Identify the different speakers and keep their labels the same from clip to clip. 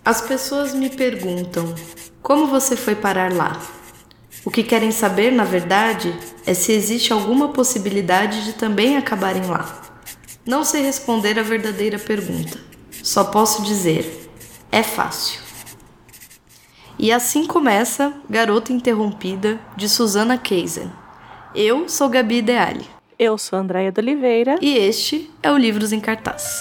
Speaker 1: As pessoas me perguntam: como você foi parar lá? O que querem saber, na verdade, é se existe alguma possibilidade de também acabarem lá. Não sei responder a verdadeira pergunta. Só posso dizer: é fácil. E assim começa Garota Interrompida, de Susana Kaysen. Eu sou Gabi Ideali.
Speaker 2: Eu sou Andréia de Oliveira.
Speaker 1: E este é o Livros em Cartaz.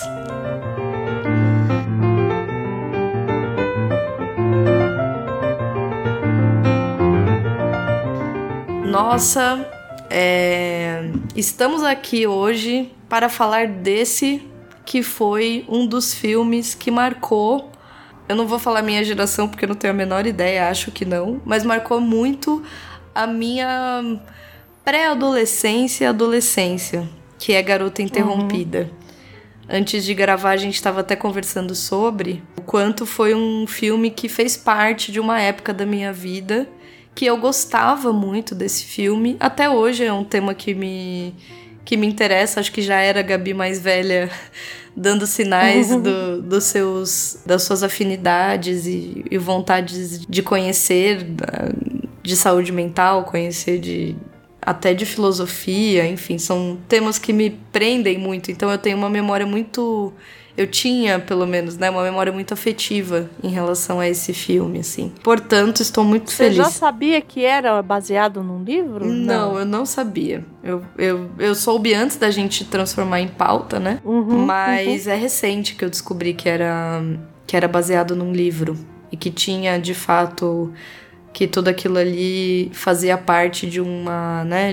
Speaker 1: Nossa, estamos aqui hoje para falar desse que foi um dos filmes que marcou. Eu não vou falar minha geração porque eu não tenho a menor ideia, acho que não, mas marcou muito a minha pré-adolescência e adolescência, que é Garota Interrompida. Antes de gravar, a gente estava até conversando sobre o quanto foi um filme que fez parte de uma época da minha vida, que eu gostava muito desse filme. Até hoje é um tema que me interessa. Acho que já era a Gabi mais velha dando sinais das suas afinidades e vontades de conhecer, de saúde mental, conhecer até de filosofia, enfim, são temas que me prendem muito. Então eu tenho uma memória muito... Eu tinha, pelo menos, né, uma memória muito afetiva em relação a esse filme, assim. Portanto, estou muito feliz.
Speaker 2: Você já sabia que era baseado num livro?
Speaker 1: Não, eu não sabia. Eu soube antes da gente transformar em pauta, né? Mas é recente que eu descobri que era baseado num livro. E que tinha, de fato, que tudo aquilo ali fazia parte de uma, né,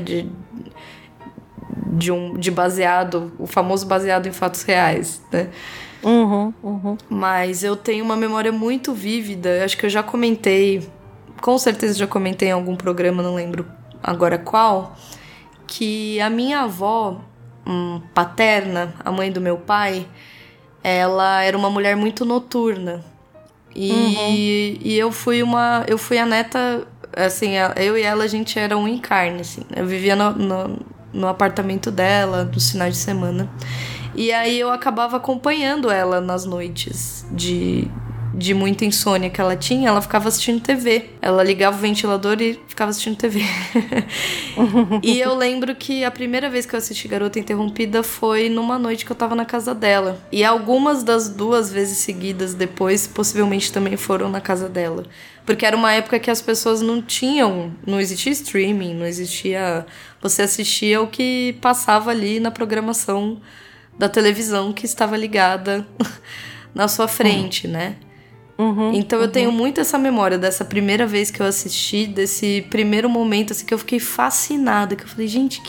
Speaker 1: de baseado, o famoso baseado em fatos reais, né? Mas eu tenho uma memória muito vívida, acho que eu já comentei, com certeza já comentei em algum programa, não lembro agora qual, que a minha avó paterna, a mãe do meu pai, ela era uma mulher muito noturna. E eu fui a neta, assim, eu e ela, a gente era um em carne, assim. Eu vivia no apartamento dela, nos finais de semana. E aí eu acabava acompanhando ela nas noites de muita insônia que ela tinha. Ela ficava assistindo TV. Ela ligava o ventilador e ficava assistindo TV. E eu lembro que a primeira vez que eu assisti Garota Interrompida foi numa noite que eu tava na casa dela. E algumas das 2 vezes seguidas depois, possivelmente também foram na casa dela. Porque era uma época que as pessoas não existia streaming, não existia... Você assistia o que passava ali na programação da televisão que estava ligada na sua frente, né? Então eu tenho muito essa memória dessa primeira vez que eu assisti, desse primeiro momento assim, que eu fiquei fascinada, que eu falei, gente,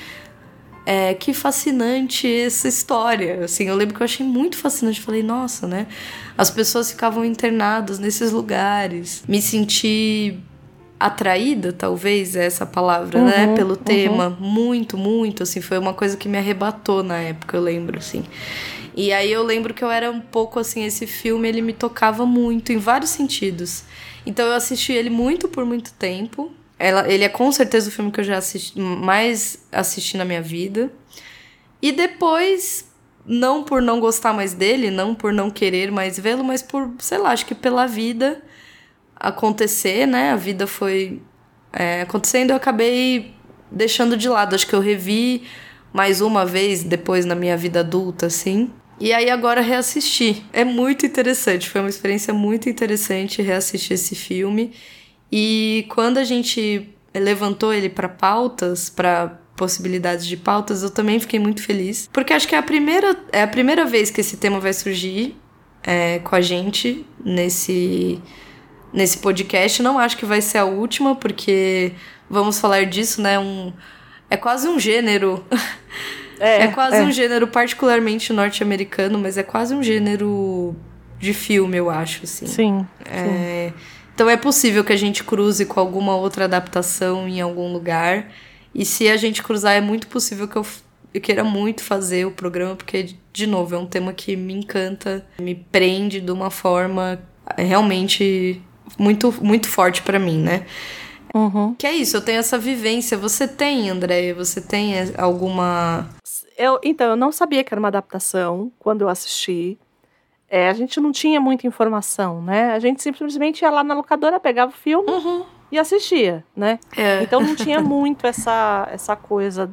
Speaker 1: que fascinante essa história. Assim, eu lembro que eu achei muito fascinante, eu falei, nossa, né? As pessoas ficavam internadas nesses lugares. Me senti atraída, talvez é essa palavra, né? Pelo tema. Muito, muito, assim, foi uma coisa que me arrebatou na época, eu lembro, assim. E aí eu lembro que eu era um pouco, assim, esse filme, ele me tocava muito, em vários sentidos. Então eu assisti ele por muito tempo. Ele é com certeza o filme que eu já mais assisti na minha vida. E depois, não por não gostar mais dele, não por não querer mais vê-lo, mas por, sei lá, acho que pela vida acontecer, né? A vida foi acontecendo e eu acabei deixando de lado. Acho que eu revi mais uma vez depois na minha vida adulta, assim. E aí agora reassisti. É muito interessante, foi uma experiência muito interessante reassistir esse filme. E quando a gente levantou ele para pautas, para possibilidades de pautas, eu também fiquei muito feliz. Porque acho que é a primeira vez que esse tema vai surgir com a gente nesse podcast. Não acho que vai ser a última, porque vamos falar disso, né? É quase um gênero. É quase um gênero particularmente norte-americano, mas é quase um gênero de filme, eu acho, assim.
Speaker 2: Sim.
Speaker 1: Então é possível que a gente cruze com alguma outra adaptação em algum lugar. E se a gente cruzar, é muito possível que eu queira muito fazer o programa, porque, de novo, é um tema que me encanta, me prende de uma forma realmente muito, muito forte pra mim, né? Que é isso, eu tenho essa vivência. Você tem, Andréia? Você tem alguma...
Speaker 2: Então, eu não sabia que era uma adaptação quando eu assisti. a gente não tinha muita informação, né? A gente simplesmente ia lá na locadora, pegava o filme e assistia, né? Então não tinha muito essa coisa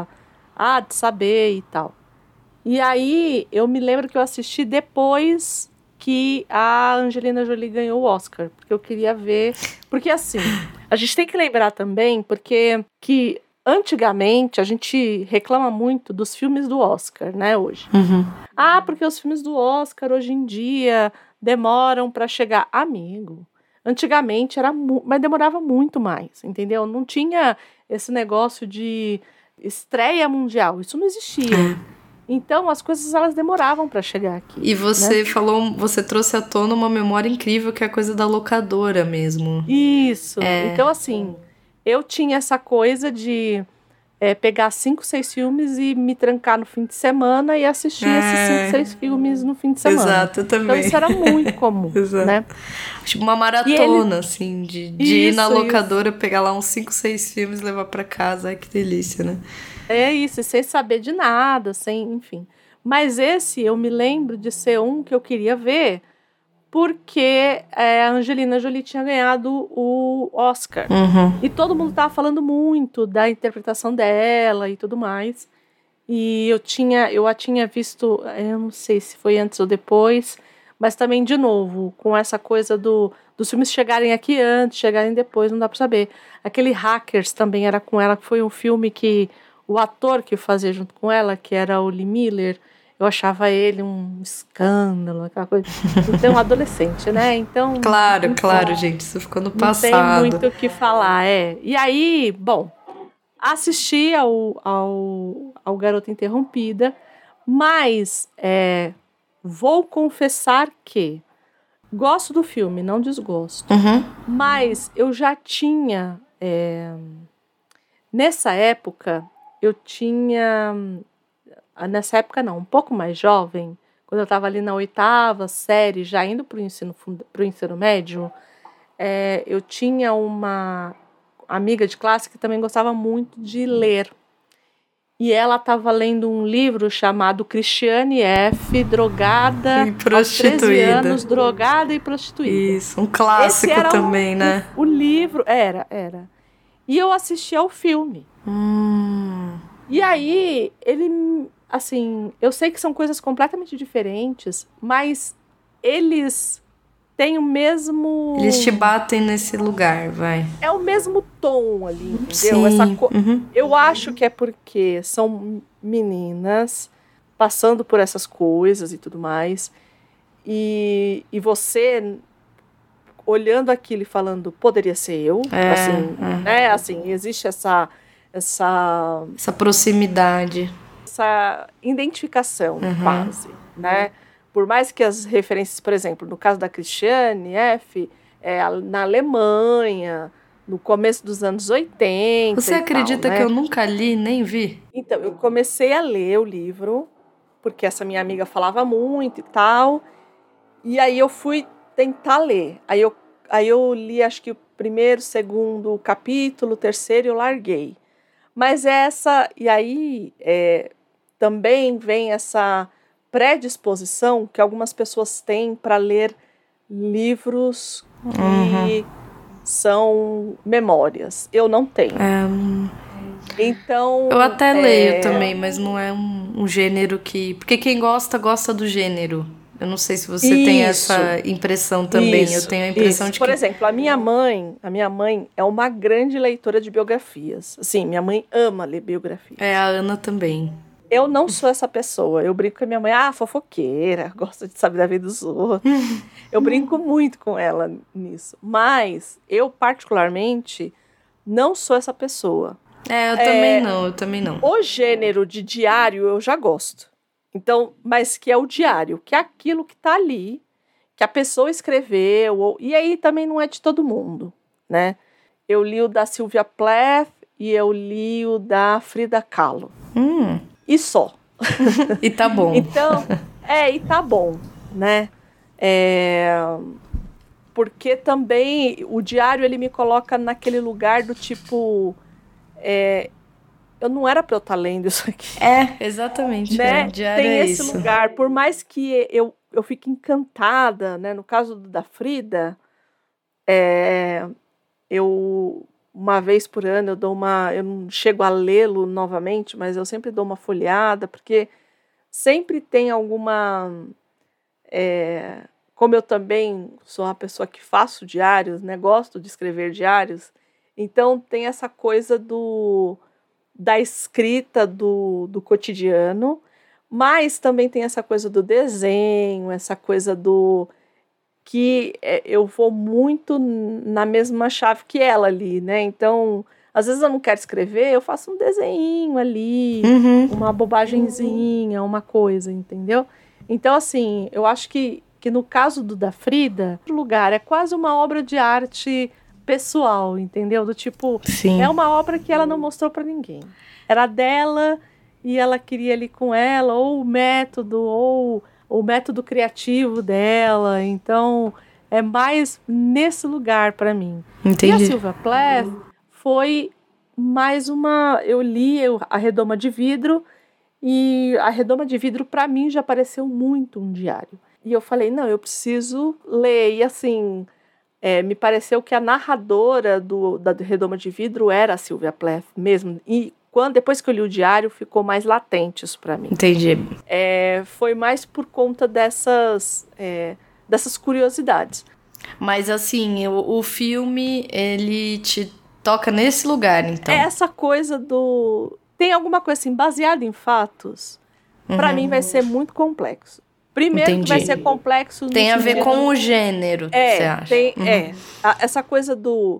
Speaker 2: de saber e tal. E aí, eu me lembro que eu assisti depois que a Angelina Jolie ganhou o Oscar, porque eu queria ver... Porque, assim, a gente tem que lembrar também, porque que antigamente a gente reclama muito dos filmes do Oscar, né, hoje. Porque os filmes do Oscar, hoje em dia, demoram para chegar. Amigo, antigamente mas demorava muito mais, entendeu? Não tinha esse negócio de estreia mundial, isso não existia. Então, as coisas, elas demoravam para chegar aqui.
Speaker 1: E você falou, você trouxe à tona uma memória incrível, que é a coisa da locadora mesmo.
Speaker 2: Isso. Então, assim, eu tinha essa coisa de pegar 5, 6 filmes e me trancar no fim de semana e assistir esses 5, 6 filmes no fim de semana.
Speaker 1: Exato, eu também.
Speaker 2: Então, isso era muito comum, né?
Speaker 1: Tipo uma maratona, assim, de ir na locadora, pegar lá uns 5, 6 filmes e levar pra casa. Ai, que delícia, né?
Speaker 2: É isso, sem saber de nada, enfim. Mas esse, eu me lembro de ser um que eu queria ver, porque a Angelina Jolie tinha ganhado o Oscar. E todo mundo estava falando muito da interpretação dela e tudo mais. E eu a tinha visto, eu não sei se foi antes ou depois, mas também, de novo, com essa coisa dos filmes chegarem aqui antes, chegarem depois, não dá para saber. Aquele Hackers também era com ela, que foi um filme que o ator que fazia junto com ela, que era o Lee Miller, eu achava ele um escândalo, aquela coisa. Então, um adolescente, né? Então,
Speaker 1: claro, gente, isso ficou no passado.
Speaker 2: Não tem muito o que falar, E aí, bom, assisti ao Garota Interrompida, mas vou confessar que gosto do filme, não desgosto. Mas eu já tinha... nessa época, nessa época não, um pouco mais jovem, quando eu estava ali na 8ª série, já indo para o ensino médio, eu tinha uma amiga de classe que também gostava muito de ler. E ela estava lendo um livro chamado Christiane F., drogada
Speaker 1: e prostituída.
Speaker 2: Aos 13 anos, drogada e prostituída.
Speaker 1: Isso, um clássico também, né?
Speaker 2: O livro, era. E eu assisti ao filme. E aí, ele, assim, eu sei que são coisas completamente diferentes, mas eles têm o mesmo...
Speaker 1: Eles te batem nesse lugar, vai.
Speaker 2: É o mesmo tom ali, entendeu?
Speaker 1: Sim.
Speaker 2: Eu acho que é porque são meninas passando por essas coisas e tudo mais, e você olhando aquilo e falando, poderia ser eu, né? Assim, existe essa
Speaker 1: proximidade,
Speaker 2: essa identificação, quase, né? Por mais que as referências, por exemplo, no caso da Christiane F., na Alemanha, no começo dos anos 80.
Speaker 1: Você acredita que eu nunca li, nem vi?
Speaker 2: Então, eu comecei a ler o livro, porque essa minha amiga falava muito e tal, e aí eu fui tentar ler. Aí eu li, acho que o primeiro, segundo capítulo, o terceiro eu larguei. Mas e aí também vem essa predisposição que algumas pessoas têm para ler livros que são memórias. Eu não tenho. Então...
Speaker 1: Eu até leio também, mas não é um gênero que... Porque quem gosta do gênero. Eu não sei se você tem essa impressão também. Eu tenho a impressão de que...
Speaker 2: Por exemplo, a minha mãe é uma grande leitora de biografias. Assim, minha mãe ama ler biografias.
Speaker 1: A Ana também.
Speaker 2: Eu não sou essa pessoa. Eu brinco com a minha mãe, fofoqueira, gosta de saber da vida dos outros. Eu brinco muito com ela nisso. Mas eu, particularmente, não sou essa pessoa.
Speaker 1: Eu também não.
Speaker 2: O gênero de diário eu já gosto. Então, mas que é o diário, que é aquilo que está ali, que a pessoa escreveu, e aí também não é de todo mundo, né? Eu li o da Sylvia Plath e eu li o da Frida Kahlo. E só.
Speaker 1: E tá bom.
Speaker 2: Então, e tá bom, né? Porque também o diário, ele me coloca naquele lugar do tipo... eu não era pra eu estar lendo isso aqui.
Speaker 1: Exatamente.
Speaker 2: Né?
Speaker 1: Diário
Speaker 2: tem esse
Speaker 1: isso.
Speaker 2: lugar, por mais que eu eu fico encantada, né? No caso da Frida, eu uma vez por ano eu não chego a lê-lo novamente, mas eu sempre dou uma folheada, porque sempre tem alguma... como eu também sou uma pessoa que faço diários, né? Gosto de escrever diários, então tem essa coisa da escrita do cotidiano, mas também tem essa coisa do desenho, essa coisa que eu vou muito na mesma chave que ela ali, né? Então, às vezes eu não quero escrever, eu faço um desenho ali, uma bobagenzinha, uma coisa, entendeu? Então, assim, eu acho que no caso da Frida, o lugar é quase uma obra de arte pessoal, entendeu? Do tipo,
Speaker 1: Sim.
Speaker 2: É uma obra que ela não mostrou para ninguém. Era dela e ela queria ali com ela, ou o método criativo dela. Então, é mais nesse lugar para mim.
Speaker 1: Entendi.
Speaker 2: E a Sylvia Plath foi mais uma... Eu li A Redoma de Vidro, e A Redoma de Vidro, para mim, já pareceu muito um diário. E eu falei, não, eu preciso ler. E assim, me pareceu que a narradora da Redoma de Vidro era a Sylvia Plath mesmo. E depois que eu li o diário, ficou mais latente isso para mim.
Speaker 1: Entendi.
Speaker 2: Foi mais por conta dessas curiosidades.
Speaker 1: Mas assim, o filme, ele te toca nesse lugar, então.
Speaker 2: Essa coisa tem alguma coisa assim, baseada em fatos, para mim vai ser muito complexo. Primeiro
Speaker 1: Entendi.
Speaker 2: Que vai ser complexo...
Speaker 1: Tem a ver com o gênero, você acha?
Speaker 2: Essa coisa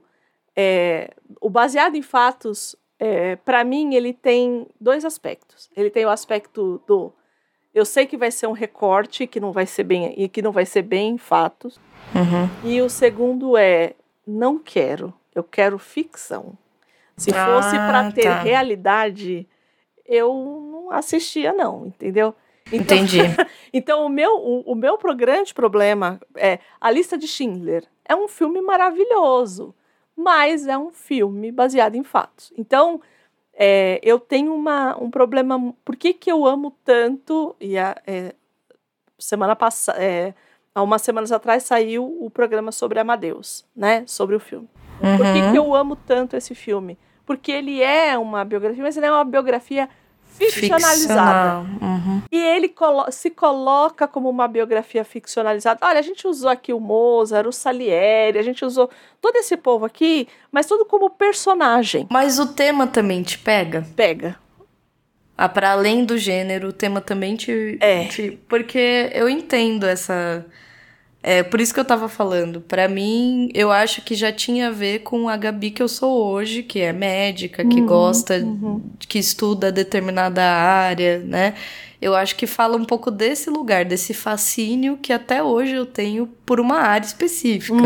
Speaker 2: o baseado em fatos, para mim, ele tem dois aspectos. Ele tem o aspecto eu sei que vai ser um recorte, que não vai ser bem em fatos. E o segundo não quero. Eu quero ficção. Se fosse para ter realidade, eu não assistia, não, entendeu? Então,
Speaker 1: entendi.
Speaker 2: Então, o meu grande problema é A Lista de Schindler. É um filme maravilhoso, mas é um filme baseado em fatos. Então, eu tenho um problema... Por que eu amo tanto... semana passada... há umas semanas atrás saiu o programa sobre Amadeus, né? Sobre o filme. Por que eu amo tanto esse filme? Porque ele é uma biografia, mas ele é uma biografia ficcionalizada. E ele se coloca como uma biografia ficcionalizada. Olha, a gente usou aqui o Mozart, o Salieri, a gente usou todo esse povo aqui, mas tudo como personagem.
Speaker 1: Mas o tema também te pega?
Speaker 2: Pega.
Speaker 1: Para além do gênero, o tema também te... Porque eu entendo essa... por isso que eu tava falando. Pra mim, eu acho que já tinha a ver com a Gabi que eu sou hoje, que é médica, que gosta, que estuda determinada área, né? Eu acho que fala um pouco desse lugar, desse fascínio que até hoje eu tenho por uma área específica.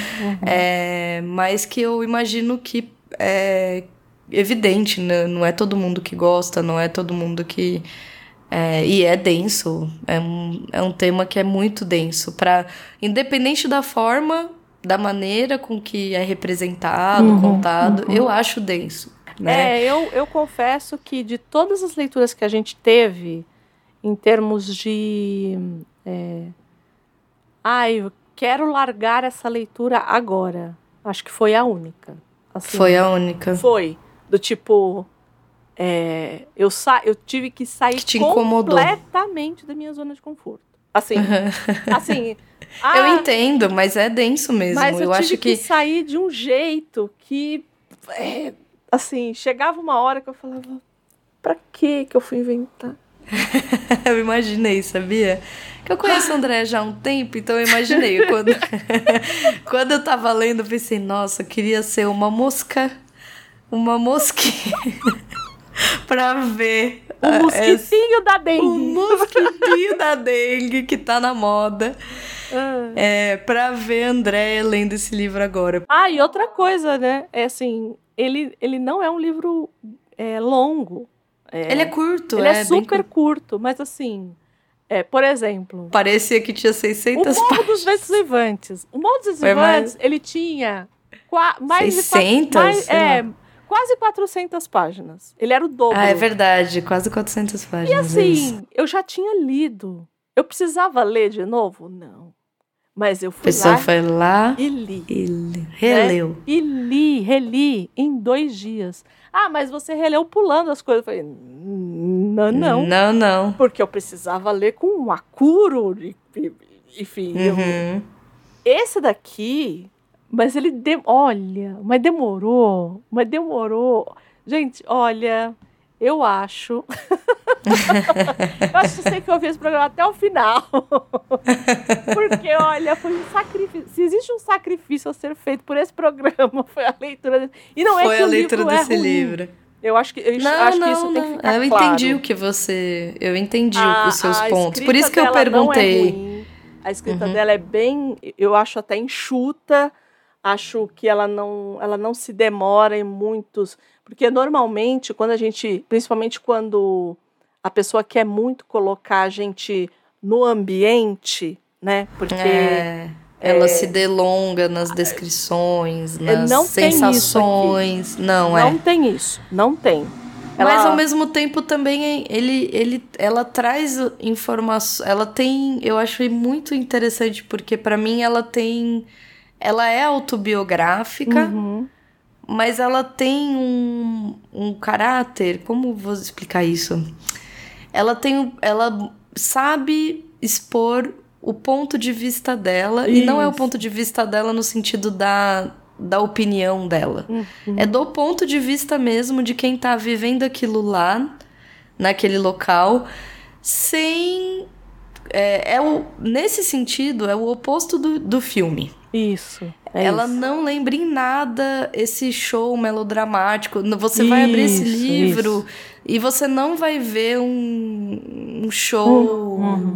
Speaker 1: Mas que eu imagino que é evidente, né? Não é todo mundo que gosta, não é todo mundo que... e é denso, é um tema que é muito denso, independente da forma, da maneira com que é representado, contado, eu acho denso, né?
Speaker 2: Eu confesso que de todas as leituras que a gente teve, em termos de... eu quero largar essa leitura agora, acho que foi a única. Assim,
Speaker 1: foi a única.
Speaker 2: Foi, do tipo... eu tive que sair completamente da minha zona de conforto. Assim,
Speaker 1: eu entendo, mas é denso mesmo.
Speaker 2: Mas eu tive
Speaker 1: acho que
Speaker 2: sair de um jeito que, assim, chegava uma hora que eu falava, pra que eu fui inventar?
Speaker 1: Eu imaginei, sabia? Que eu conheço o André já há um tempo, então eu imaginei. Quando eu tava lendo, eu pensei, nossa, eu queria ser uma mosquinha. Pra ver
Speaker 2: o mosquitinho da dengue.
Speaker 1: O mosquitinho da dengue que tá na moda. Pra ver a Andréia lendo esse livro agora.
Speaker 2: E outra coisa, né? Assim, ele não é um livro longo.
Speaker 1: Ele é curto.
Speaker 2: Ele é super curto, mas assim... por exemplo...
Speaker 1: Parecia que tinha 600 páginas.
Speaker 2: O Morro dos Ventos Vivantes. O Morro dos Vivantes, ele tinha mais
Speaker 1: 600?
Speaker 2: Quase 400 páginas. Ele era o dobro.
Speaker 1: É verdade, quase 400 páginas.
Speaker 2: E assim, eu já tinha lido Eu precisava ler de novo? Não. Mas eu fui
Speaker 1: Pessoa foi lá
Speaker 2: e li.
Speaker 1: Releu.
Speaker 2: Né? E reli em 2 dias. Ah, mas você releu pulando as coisas. Eu falei, não.
Speaker 1: Não.
Speaker 2: Porque eu precisava ler com um acuro. Enfim. Esse daqui, mas ele... mas demorou. Gente, olha, eu acho... eu acho que sei que eu vi esse programa até o final. Porque, olha, foi um sacrifício. Se existe um sacrifício a ser feito por esse programa, foi a leitura desse... E não
Speaker 1: foi
Speaker 2: é que
Speaker 1: a leitura desse livro.
Speaker 2: Eu acho que, acho que isso tem que ficar claro.
Speaker 1: Eu entendi o que você... Eu entendi os seus pontos. Por isso que eu perguntei.
Speaker 2: Não é ruim. A escrita dela é bem... Eu acho até enxuta. Acho que ela não se demora em muitos... Porque normalmente, quando a gente... Principalmente quando a pessoa quer muito colocar a gente no ambiente, né? Porque...
Speaker 1: Ela se delonga nas descrições, nas sensações.
Speaker 2: Não tem isso. Não tem.
Speaker 1: Mas ao mesmo tempo também ela traz informação. Ela tem... Eu acho muito interessante porque para mim ela é autobiográfica, mas ela tem um caráter... Como vou explicar isso? Ela sabe expor o ponto de vista dela, e não é o ponto de vista dela no sentido da opinião dela. É do ponto de vista mesmo de quem tá vivendo aquilo lá, naquele local, sem... nesse sentido, é o oposto do filme.
Speaker 2: Isso.
Speaker 1: Ela não lembra em nada esse show melodramático. Você vai abrir esse livro e você não vai ver um show...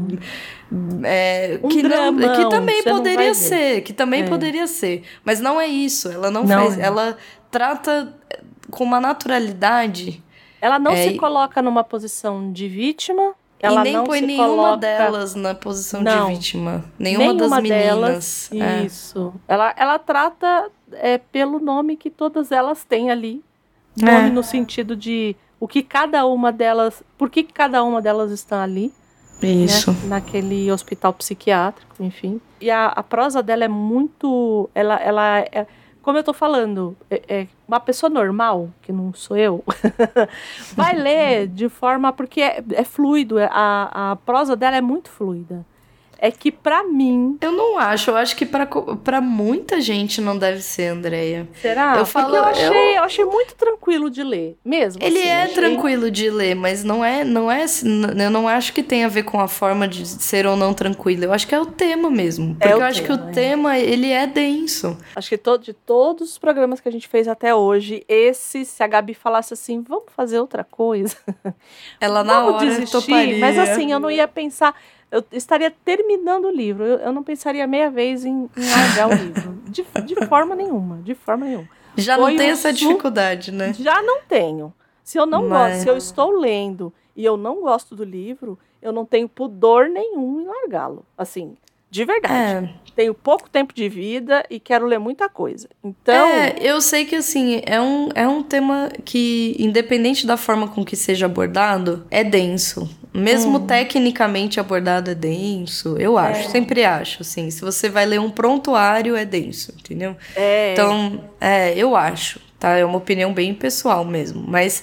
Speaker 1: que também poderia ser. Que também poderia ser. Mas não é isso. Ela não faz... Ela trata com uma naturalidade...
Speaker 2: Ela não se coloca numa posição de vítima... Ela
Speaker 1: e nem põe nenhuma delas na posição de vítima. Nenhuma das meninas.
Speaker 2: Isso. Ela trata pelo nome que todas elas têm ali. Nome no sentido de o que cada uma delas... Por que cada uma delas está ali.
Speaker 1: Isso.
Speaker 2: Né? Naquele hospital psiquiátrico, enfim. E a prosa dela é muito... Ela é... Como eu tô falando, uma pessoa normal, que não sou eu, vai ler de forma... Porque é fluido, a prosa dela é muito fluida. É que pra mim...
Speaker 1: Eu não acho, eu acho que pra muita gente não deve ser, Andréia.
Speaker 2: Será? Porque eu achei muito tranquilo de ler, mesmo.
Speaker 1: Ele tranquilo de ler, mas não é... Eu não acho que tem a ver com a forma de ser ou não tranquilo. Eu acho que é o tema mesmo. Porque eu acho que o tema, ele é denso.
Speaker 2: Acho que de todos os programas que a gente fez até hoje, se a Gabi falasse assim, vamos fazer outra coisa.
Speaker 1: Ela na hora desistir, toparia.
Speaker 2: Mas assim, eu não ia pensar... Eu estaria terminando o livro. Eu não pensaria meia vez em largar o livro. De forma nenhuma.
Speaker 1: Já não tem essa dificuldade, né?
Speaker 2: Já não tenho. Se eu não gosto, se eu estou lendo e eu não gosto do livro, eu não tenho pudor nenhum em largá-lo. Assim, de verdade. Tenho pouco tempo de vida e quero ler muita coisa. Então...
Speaker 1: eu sei que, assim, é um tema que, independente da forma com que seja abordado, é denso. Mesmo tecnicamente abordado é denso, eu acho, sempre acho, assim. Se você vai ler um prontuário, é denso, entendeu? Então, eu acho, tá? É uma opinião bem pessoal mesmo, mas...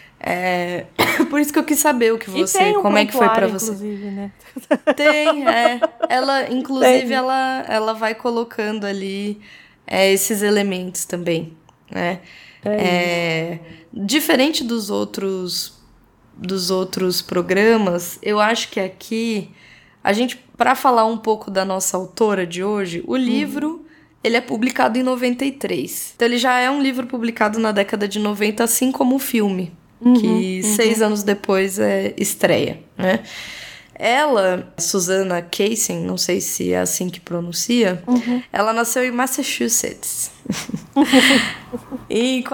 Speaker 1: por isso que eu quis saber o que você... Como é que foi pra você?
Speaker 2: Inclusive, né?
Speaker 1: Tem, Ela, inclusive, ela vai colocando ali esses elementos também, né? Diferente dos outros programas, eu acho que aqui, para falar um pouco da nossa autora de hoje, o livro, ele é publicado em 93. Então, ele já é um livro publicado na década de 90, assim como o filme, que 6 anos depois estreia, né? Ela, Susanna Kaysen, não sei se é assim que pronuncia, ela nasceu em Massachusetts. Em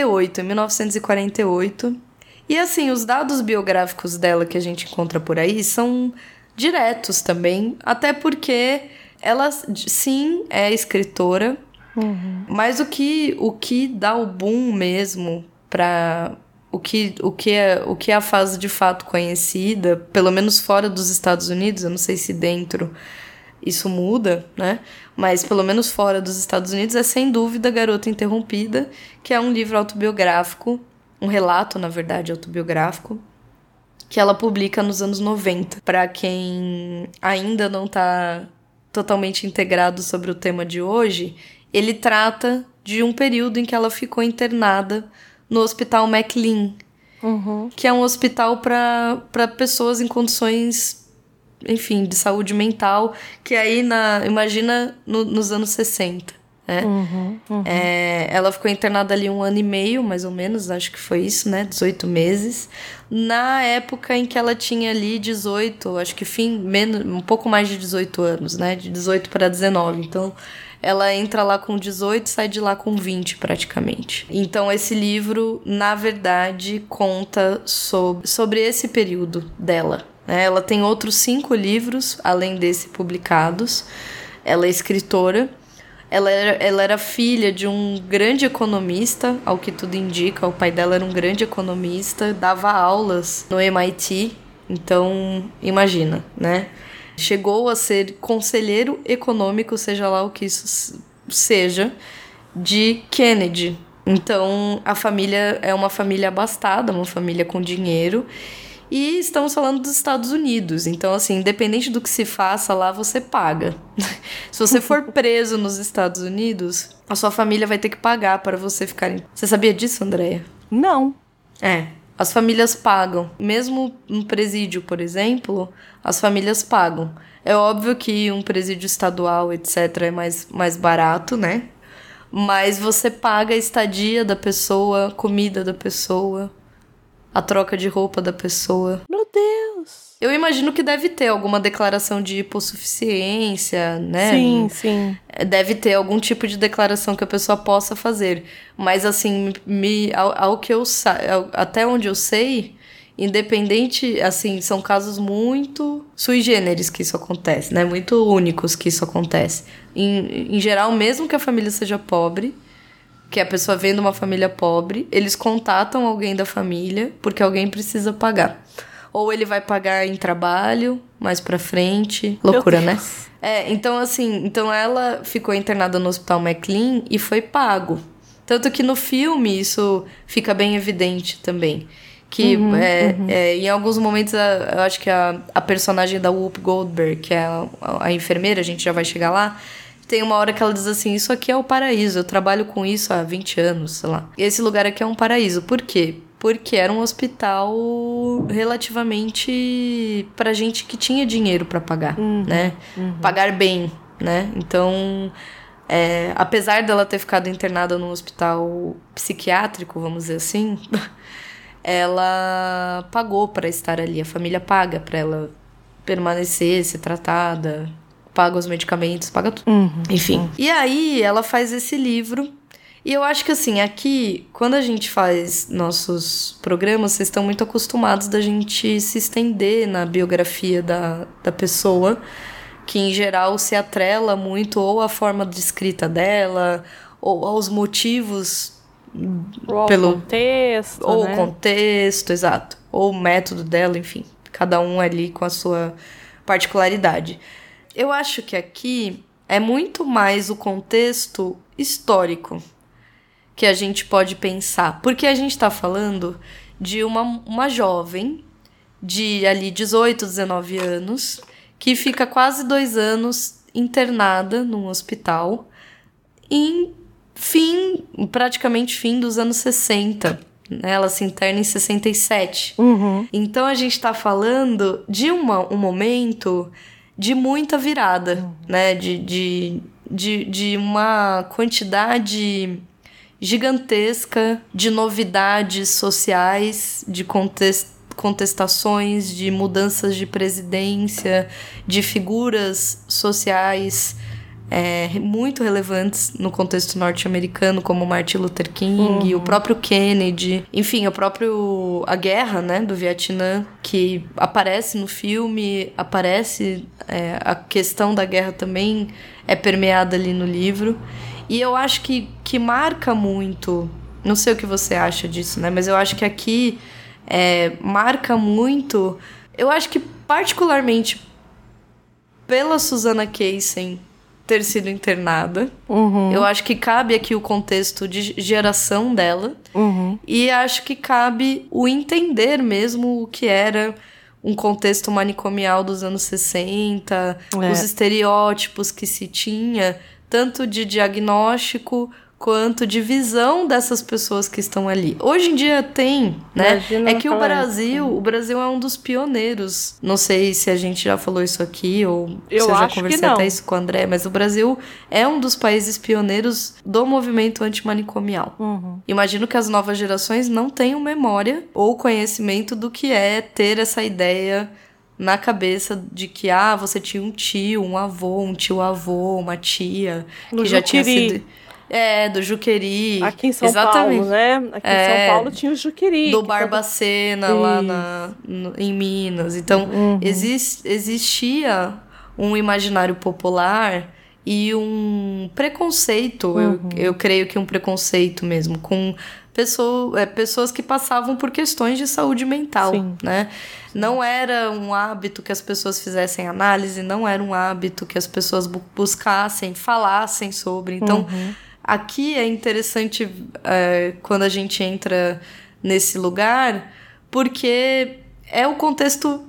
Speaker 1: 1948. E assim, os dados biográficos dela que a gente encontra por aí são diretos também, até porque ela, sim, é escritora, mas o que dá o boom mesmo para o que é a fase de fato conhecida, pelo menos fora dos Estados Unidos, eu não sei se dentro isso muda, né? Mas pelo menos fora dos Estados Unidos é sem dúvida Garota Interrompida, que é um livro autobiográfico, um relato, na verdade, autobiográfico, que ela publica nos anos 90. Para quem ainda não está totalmente integrado sobre o tema de hoje, ele trata de um período em que ela ficou internada no Hospital McLean, que é um hospital para pessoas em condições, enfim, de saúde mental, que aí, imagina, nos anos 60, né? Ela ficou internada ali 1 ano e meio, mais ou menos, acho que foi isso, né? 18 meses. Na época em que ela tinha ali 18, acho que um pouco mais de 18 anos, né? De 18 para 19, então ela entra lá com 18 e sai de lá com 20, praticamente. Então, esse livro, na verdade, conta sobre esse período dela, né? Ela tem outros 5 livros, além desse, publicados. Ela é escritora. Ela era filha de um grande economista, ao que tudo indica. O pai dela era um grande economista, dava aulas no MIT. Então, imagina, né? Chegou a ser conselheiro econômico, seja lá o que isso seja, de Kennedy. Então, a família é uma família abastada, uma família com dinheiro. E estamos falando dos Estados Unidos. Então, assim, independente do que se faça lá, você paga. Se você for preso nos Estados Unidos, a sua família vai ter que pagar para você ficar... Você sabia disso, Andréia?
Speaker 2: Não.
Speaker 1: As famílias pagam. Mesmo um presídio, por exemplo, as famílias pagam. É óbvio que um presídio estadual, etc., é mais barato, né? Mas você paga a estadia da pessoa, comida da pessoa, a troca de roupa da pessoa.
Speaker 2: Meu Deus!
Speaker 1: Eu imagino que deve ter alguma declaração de hipossuficiência, né?
Speaker 2: Sim.
Speaker 1: Deve ter algum tipo de declaração que a pessoa possa fazer. Mas, assim, até onde eu sei, independente, assim, são casos muito sui generis que isso acontece, né? Muito únicos que isso acontece. Em geral, mesmo que a família seja pobre, que a pessoa vem de uma família pobre, eles contatam alguém da família porque alguém precisa pagar. Ou ele vai pagar em trabalho, mais pra frente. Loucura, né? Então assim, ela ficou internada no Hospital McLean e foi pago. Tanto que no filme isso fica bem evidente também. Que em alguns momentos, eu acho que a personagem da Whoopi Goldberg, que é a enfermeira, a gente já vai chegar lá, tem uma hora que ela diz assim, isso aqui é o paraíso, eu trabalho com isso há 20 anos, sei lá. E esse lugar aqui é um paraíso. Por quê? Porque era um hospital relativamente pra gente que tinha dinheiro pra pagar, né? Pagar bem, né? Então, apesar dela ter ficado internada num hospital psiquiátrico, vamos dizer assim, ela pagou pra estar ali. A família paga pra ela permanecer, ser tratada, paga os medicamentos, paga tudo. Enfim. E aí, ela faz esse livro. E eu acho que, assim, aqui, quando a gente faz nossos programas, vocês estão muito acostumados da gente se estender na biografia da pessoa, que, em geral, se atrela muito ou à forma de escrita dela, ou aos motivos...
Speaker 2: pelo contexto,
Speaker 1: ou
Speaker 2: né?
Speaker 1: o contexto, exato. Ou o método dela, enfim. Cada um ali com a sua particularidade. Eu acho que aqui é muito mais o contexto histórico que a gente pode pensar. Porque a gente está falando de uma jovem de ali 18, 19 anos que fica quase 2 anos internada num hospital praticamente fim dos anos 60. Né? Ela se interna em 67. Então a gente está falando de um momento de muita virada, né? De uma quantidade gigantesca de novidades sociais, de contestações, de mudanças de presidência, de figuras sociais muito relevantes no contexto norte-americano, como Martin Luther King, o próprio Kennedy, enfim, a guerra, né, do Vietnã, que aparece no filme, a questão da guerra também é permeada ali no livro. E eu acho que marca muito Não sei o que você acha disso, né? Mas eu acho que aqui marca muito... Eu acho que particularmente pela Susana Kaysen ter sido internada, eu acho que cabe aqui o contexto de geração dela, e acho que cabe o entender mesmo o que era um contexto manicomial dos anos 60, os estereótipos que se tinha, tanto de diagnóstico quanto de visão dessas pessoas que estão ali. Hoje em dia tem, né?
Speaker 2: Imagina,
Speaker 1: é que o Brasil é um dos pioneiros. Não sei se a gente já falou isso aqui ou se eu já conversei até isso com o André, mas o Brasil é um dos países pioneiros do movimento antimanicomial. Imagino que as novas gerações não tenham memória ou conhecimento do que é ter essa ideia na cabeça de que você tinha um tio, um avô, um tio-avô, uma tia, que já tinha sido... do Juqueri.
Speaker 2: Aqui em São Paulo, né? Aqui em São Paulo tinha o Juqueri.
Speaker 1: Do Barbacena, lá em Minas. Então, existia um imaginário popular e um preconceito, eu creio que um preconceito mesmo, com pessoas que passavam por questões de saúde mental, né? Não era um hábito que as pessoas fizessem análise, não era um hábito que as pessoas buscassem, falassem sobre. Então... Aqui é interessante quando a gente entra nesse lugar, porque é um contexto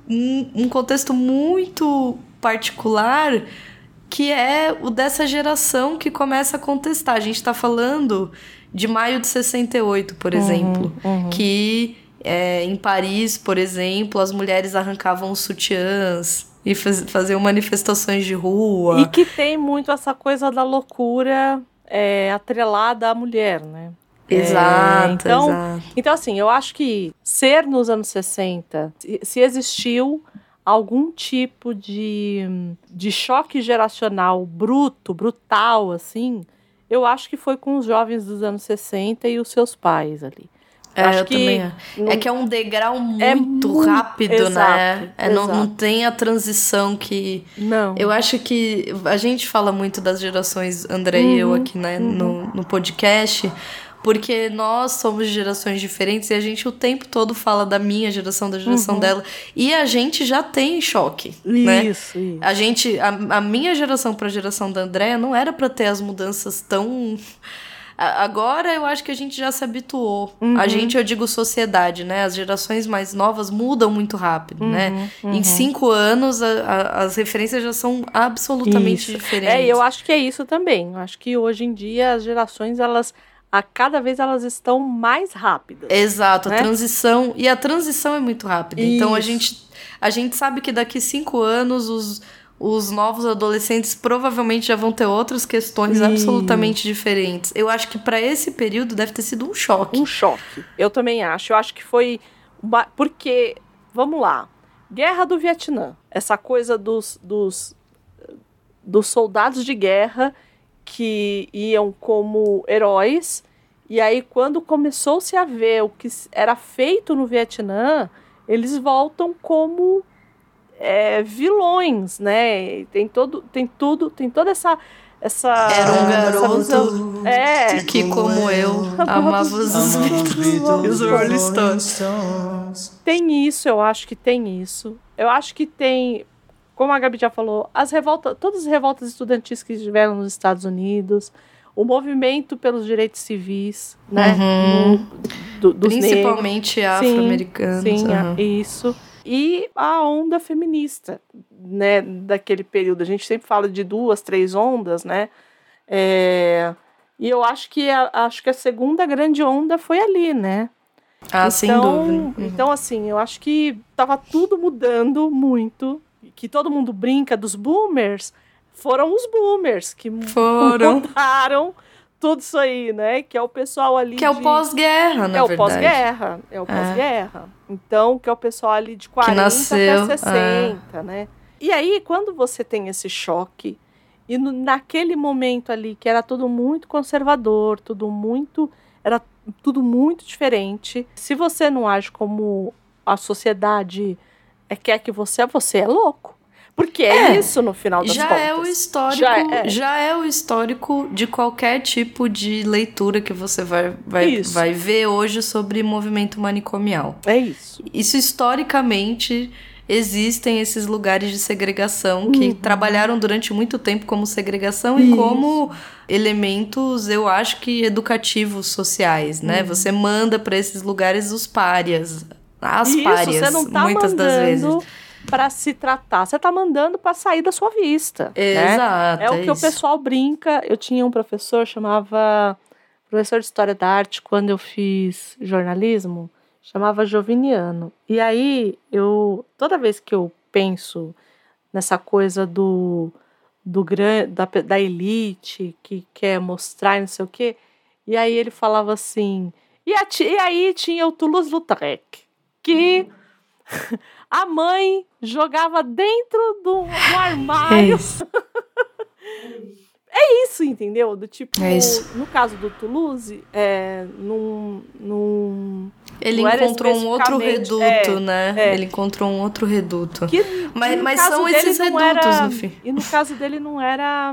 Speaker 1: muito particular, que é o dessa geração que começa a contestar. A gente está falando de maio de 68, por exemplo, que em Paris, por exemplo, as mulheres arrancavam os sutiãs e faziam manifestações de rua.
Speaker 2: E que tem muito essa coisa da loucura... atrelada à mulher, né?
Speaker 1: Exato,
Speaker 2: então, assim, eu acho que ser nos anos 60, se existiu algum tipo de choque geracional brutal, assim, eu acho que foi com os jovens dos anos 60 e os seus pais ali.
Speaker 1: Eu também. Que é um degrau muito rápido, né? Não tem a transição que...
Speaker 2: Não.
Speaker 1: Eu acho que a gente fala muito das gerações, André e eu aqui, né, no podcast, porque nós somos de gerações diferentes e a gente o tempo todo fala da minha geração, da geração dela, e a gente já tem choque, né?
Speaker 2: Isso.
Speaker 1: A minha geração para a geração da Andréa não era para ter as mudanças tão... Agora eu acho que a gente já se habituou. A gente, eu digo sociedade, né? As gerações mais novas mudam muito rápido, né? Em 5 anos, as referências já são absolutamente diferentes.
Speaker 2: E eu acho que é isso também. Eu acho que hoje em dia as gerações, cada vez elas estão mais rápidas.
Speaker 1: Exato,
Speaker 2: né?
Speaker 1: A transição é muito rápida. Isso. Então a gente sabe que daqui 5 anos os novos adolescentes provavelmente já vão ter outras questões absolutamente diferentes. Eu acho que para esse período deve ter sido um choque.
Speaker 2: Um choque. Eu também acho. Eu acho que foi... Porque, vamos lá, Guerra do Vietnã. Essa coisa dos soldados de guerra que iam como heróis. E aí, quando começou-se a ver o que era feito no Vietnã, eles voltam como... vilões, né? Tem toda essa
Speaker 1: era um garoto que, como eu, amava os Beatles e os Rolling Stones.
Speaker 2: Tem isso, eu acho que tem isso. Eu acho que tem, como a Gabi já falou, todas as revoltas estudantis que tiveram nos Estados Unidos, o movimento pelos direitos civis, né? Dos
Speaker 1: principalmente
Speaker 2: negros.
Speaker 1: Afro-americanos.
Speaker 2: Sim, isso. E a onda feminista, né, daquele período. A gente sempre fala de 2, 3 ondas, né? E eu acho que a segunda grande onda foi ali, né?
Speaker 1: Sem dúvida.
Speaker 2: Então, assim, eu acho que estava tudo mudando muito. Que todo mundo brinca dos boomers. Foram os boomers que mudaram tudo isso aí, né? Que é o pessoal ali
Speaker 1: que é o pós-guerra, na verdade.
Speaker 2: É o pós-guerra. Então, que é o pessoal ali de 40 até 60, né? E aí, quando você tem esse choque, e naquele momento ali, que era tudo muito conservador, era tudo muito diferente, se você não age como a sociedade quer que você é louco. Porque é isso no final das contas.
Speaker 1: É o histórico, já é o histórico de qualquer tipo de leitura que você vai ver hoje sobre movimento manicomial.
Speaker 2: É isso.
Speaker 1: Isso historicamente existem esses lugares de segregação que trabalharam durante muito tempo como segregação e como elementos, eu acho que educativos sociais, né? Você manda para esses lugares os párias, as párias,
Speaker 2: você não tá
Speaker 1: muitas das vezes.
Speaker 2: Para se tratar, você tá mandando para sair da sua vista.
Speaker 1: Exato.
Speaker 2: Né? É o que o pessoal brinca. Eu tinha um professor, professor de História da Arte, quando eu fiz jornalismo, chamava Joviniano. E aí, toda vez que eu penso nessa coisa da elite que quer mostrar e não sei o quê, e aí ele falava assim, e aí tinha o Toulouse-Lautrec, que a mãe jogava dentro do armário. É isso, entendeu? Do tipo, no caso do Toulouse,
Speaker 1: ele encontrou um outro reduto, né? Ele encontrou um outro reduto. Mas são esses redutos, no fim.
Speaker 2: E no caso dele não era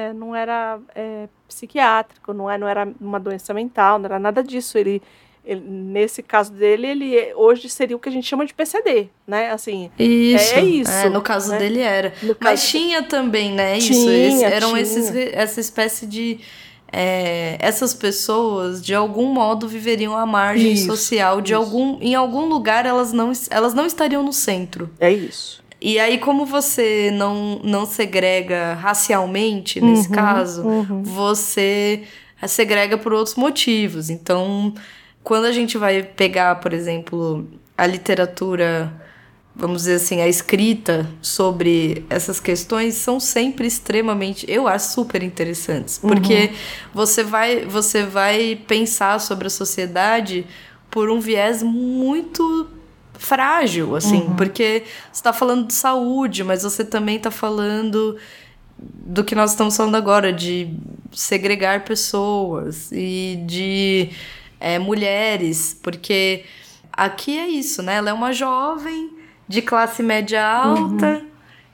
Speaker 2: psiquiátrico, não era uma doença mental, não era nada disso. Ele, nesse caso dele, ele hoje seria o que a gente chama de PCD, né? Assim,
Speaker 1: isso.
Speaker 2: É isso.
Speaker 1: No caso dele era. Mas tinha também, né? Essa espécie de... essas pessoas, de algum modo, viveriam à margem social. Em algum lugar, elas não estariam no centro.
Speaker 2: É isso.
Speaker 1: E aí, como você não segrega racialmente, nesse caso, você segrega por outros motivos. Então... Quando a gente vai pegar, por exemplo, a literatura, vamos dizer assim, a escrita sobre essas questões, são sempre extremamente, eu acho, super interessantes. Porque você vai pensar sobre a sociedade por um viés muito frágil, assim. Porque você está falando de saúde, mas você também está falando do que nós estamos falando agora, de segregar pessoas e de... mulheres, porque aqui é isso, né? Ela é uma jovem de classe média alta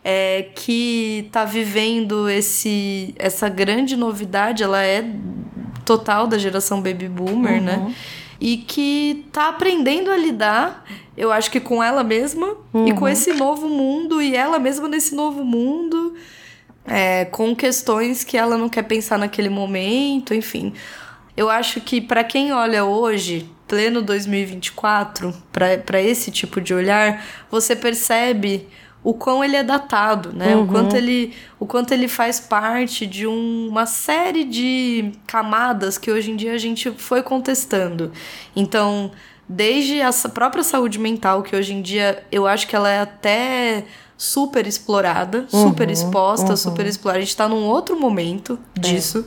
Speaker 1: que tá vivendo essa grande novidade. Ela é total da geração baby boomer, né? E que tá aprendendo a lidar, eu acho que com ela mesma e com esse novo mundo, e ela mesma nesse novo mundo, com questões que ela não quer pensar naquele momento, enfim... Eu acho que para quem olha hoje, pleno 2024, para esse tipo de olhar, você percebe o quão ele é datado, né? O quanto ele faz parte de uma série de camadas que hoje em dia a gente foi contestando. Então, desde a própria saúde mental, que hoje em dia eu acho que ela é até super explorada, super exposta, super explorada. A gente tá num outro momento disso.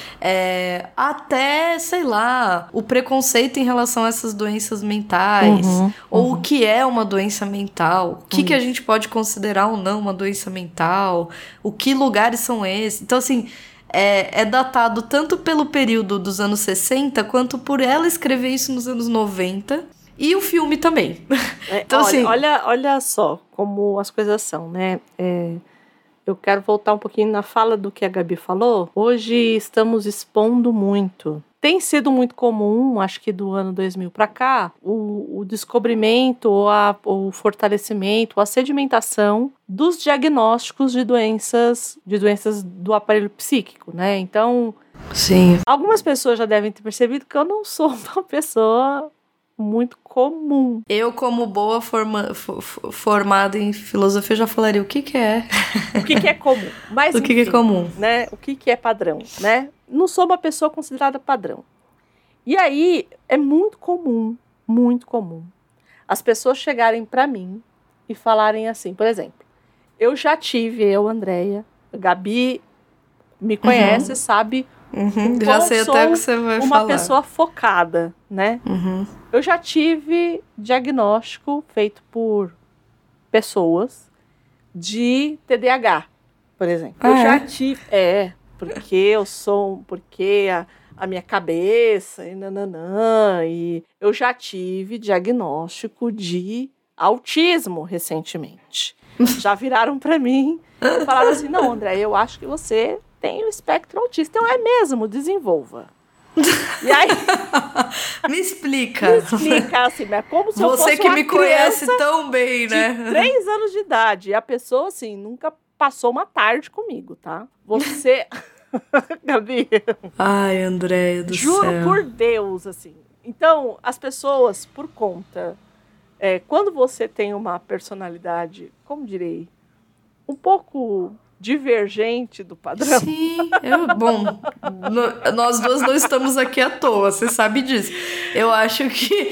Speaker 1: Até, sei lá, o preconceito em relação a essas doenças mentais, ou o que é uma doença mental, o que a gente pode considerar ou não uma doença mental, o que lugares são esses. Então, assim, é datado tanto pelo período dos anos 60, quanto por ela escrever isso nos anos 90, e o filme também. Então,
Speaker 2: olha só como as coisas são, né? Eu quero voltar um pouquinho na fala do que a Gabi falou. Hoje estamos expondo muito. Tem sido muito comum, acho que do ano 2000 para cá, o descobrimento, o fortalecimento, a sedimentação dos diagnósticos de doenças do aparelho psíquico, né? Então,
Speaker 1: sim,
Speaker 2: algumas pessoas já devem ter percebido que eu não sou uma pessoa muito comum.
Speaker 1: Eu, como boa formada em filosofia, já falaria o que é.
Speaker 2: O que é comum. Mas,
Speaker 1: o que é comum.
Speaker 2: Né? O que é padrão, né? Não sou uma pessoa considerada padrão. E aí, é muito comum, as pessoas chegarem para mim e falarem assim, por exemplo, eu, Andréia, a Gabi me conhece, sabe...
Speaker 1: Já sei até o que você vai falar.
Speaker 2: Uma pessoa focada, né? Eu já tive diagnóstico feito por pessoas de TDAH, por exemplo. Eu já tive... porque a minha cabeça e nananã, e eu já tive diagnóstico de autismo recentemente. já viraram pra mim e falaram assim, não, André, eu acho que você tem o espectro autista. Então é mesmo, desenvolva. E aí...
Speaker 1: Me explica.
Speaker 2: Me explica, assim, é como se eu fosse
Speaker 1: Você que me conhece tão bem, né?
Speaker 2: De 3 anos de idade. E a pessoa, assim, nunca passou uma tarde comigo, tá? Você... Gabi.
Speaker 1: Ai, Andréia do
Speaker 2: Juro
Speaker 1: céu.
Speaker 2: por Deus, assim. Então, as pessoas, por conta... quando você tem uma personalidade, como direi, um pouco divergente do padrão.
Speaker 1: Sim, bom, nós duas não estamos aqui à toa, você sabe disso. Eu acho que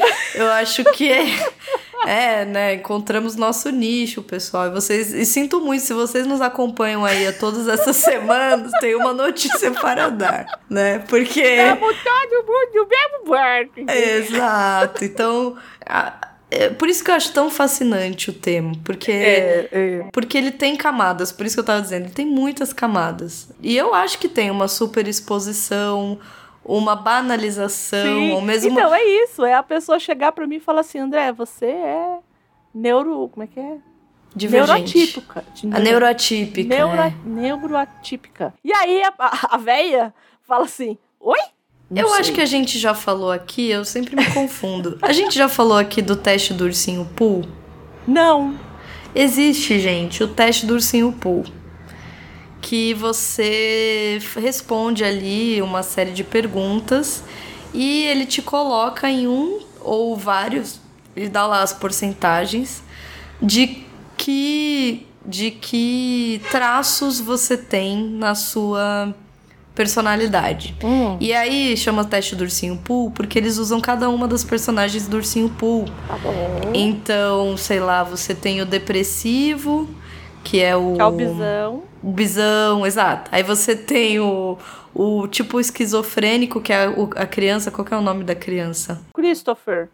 Speaker 1: né, encontramos nosso nicho, pessoal. E sinto muito, se vocês nos acompanham aí a todas essas semanas, tem uma notícia para dar, né? Porque...
Speaker 2: Estamos todo mundo no mesmo barco.
Speaker 1: Exato, então... Por isso que eu acho tão fascinante o tema, porque ele tem camadas, por isso que eu tava dizendo, ele tem muitas camadas. E eu acho que tem uma super exposição, uma banalização,
Speaker 2: sim.
Speaker 1: ou mesmo...
Speaker 2: Então, é isso, é a pessoa chegar pra mim e falar assim, André, você é como é que é?
Speaker 1: Divergente.
Speaker 2: Neuroatípica. Neuroatípica. E aí a véia fala assim, oi?
Speaker 1: Eu acho que a gente já falou aqui, eu sempre me confundo. A gente já falou aqui do teste do ursinho Pooh?
Speaker 2: Não.
Speaker 1: Existe, gente, o teste do ursinho Pooh. Que você responde ali uma série de perguntas e ele te coloca em um ou vários, ele dá lá as porcentagens de que traços você tem na sua personalidade. E aí chama teste do ursinho Pooh porque eles usam cada uma das personagens do ursinho Pooh.
Speaker 2: Tá bom.
Speaker 1: Então, sei lá, você tem o depressivo, que é o
Speaker 2: bisão.
Speaker 1: O bisão, exato. Aí você tem o tipo esquizofrênico, que é a criança. Qual que é o nome da criança?
Speaker 2: Christopher.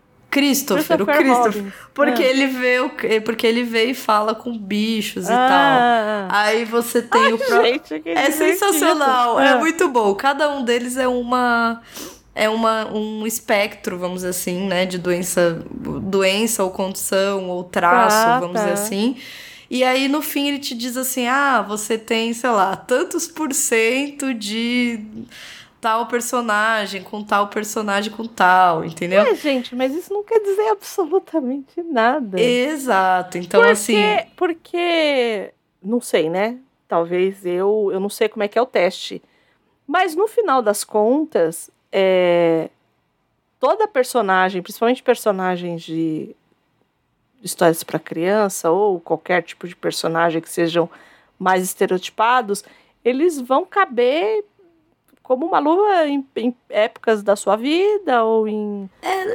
Speaker 1: Porque ele vê e fala com bichos e tal. Aí você tem
Speaker 2: gente,
Speaker 1: é sensacional, é muito bom. Cada um deles é um espectro, vamos dizer assim, né, de doença ou condição ou traço, vamos dizer assim. E aí no fim ele te diz assim: você tem, sei lá, tantos % de tal personagem com tal, entendeu?
Speaker 2: Gente, mas isso não quer dizer absolutamente nada.
Speaker 1: Exato, então
Speaker 2: Porque, não sei, né? Talvez eu não sei como é que é o teste. Mas no final das contas, toda personagem, principalmente personagens de histórias para criança ou qualquer tipo de personagem que sejam mais estereotipados, eles vão caber como uma luva em épocas da sua vida ou em...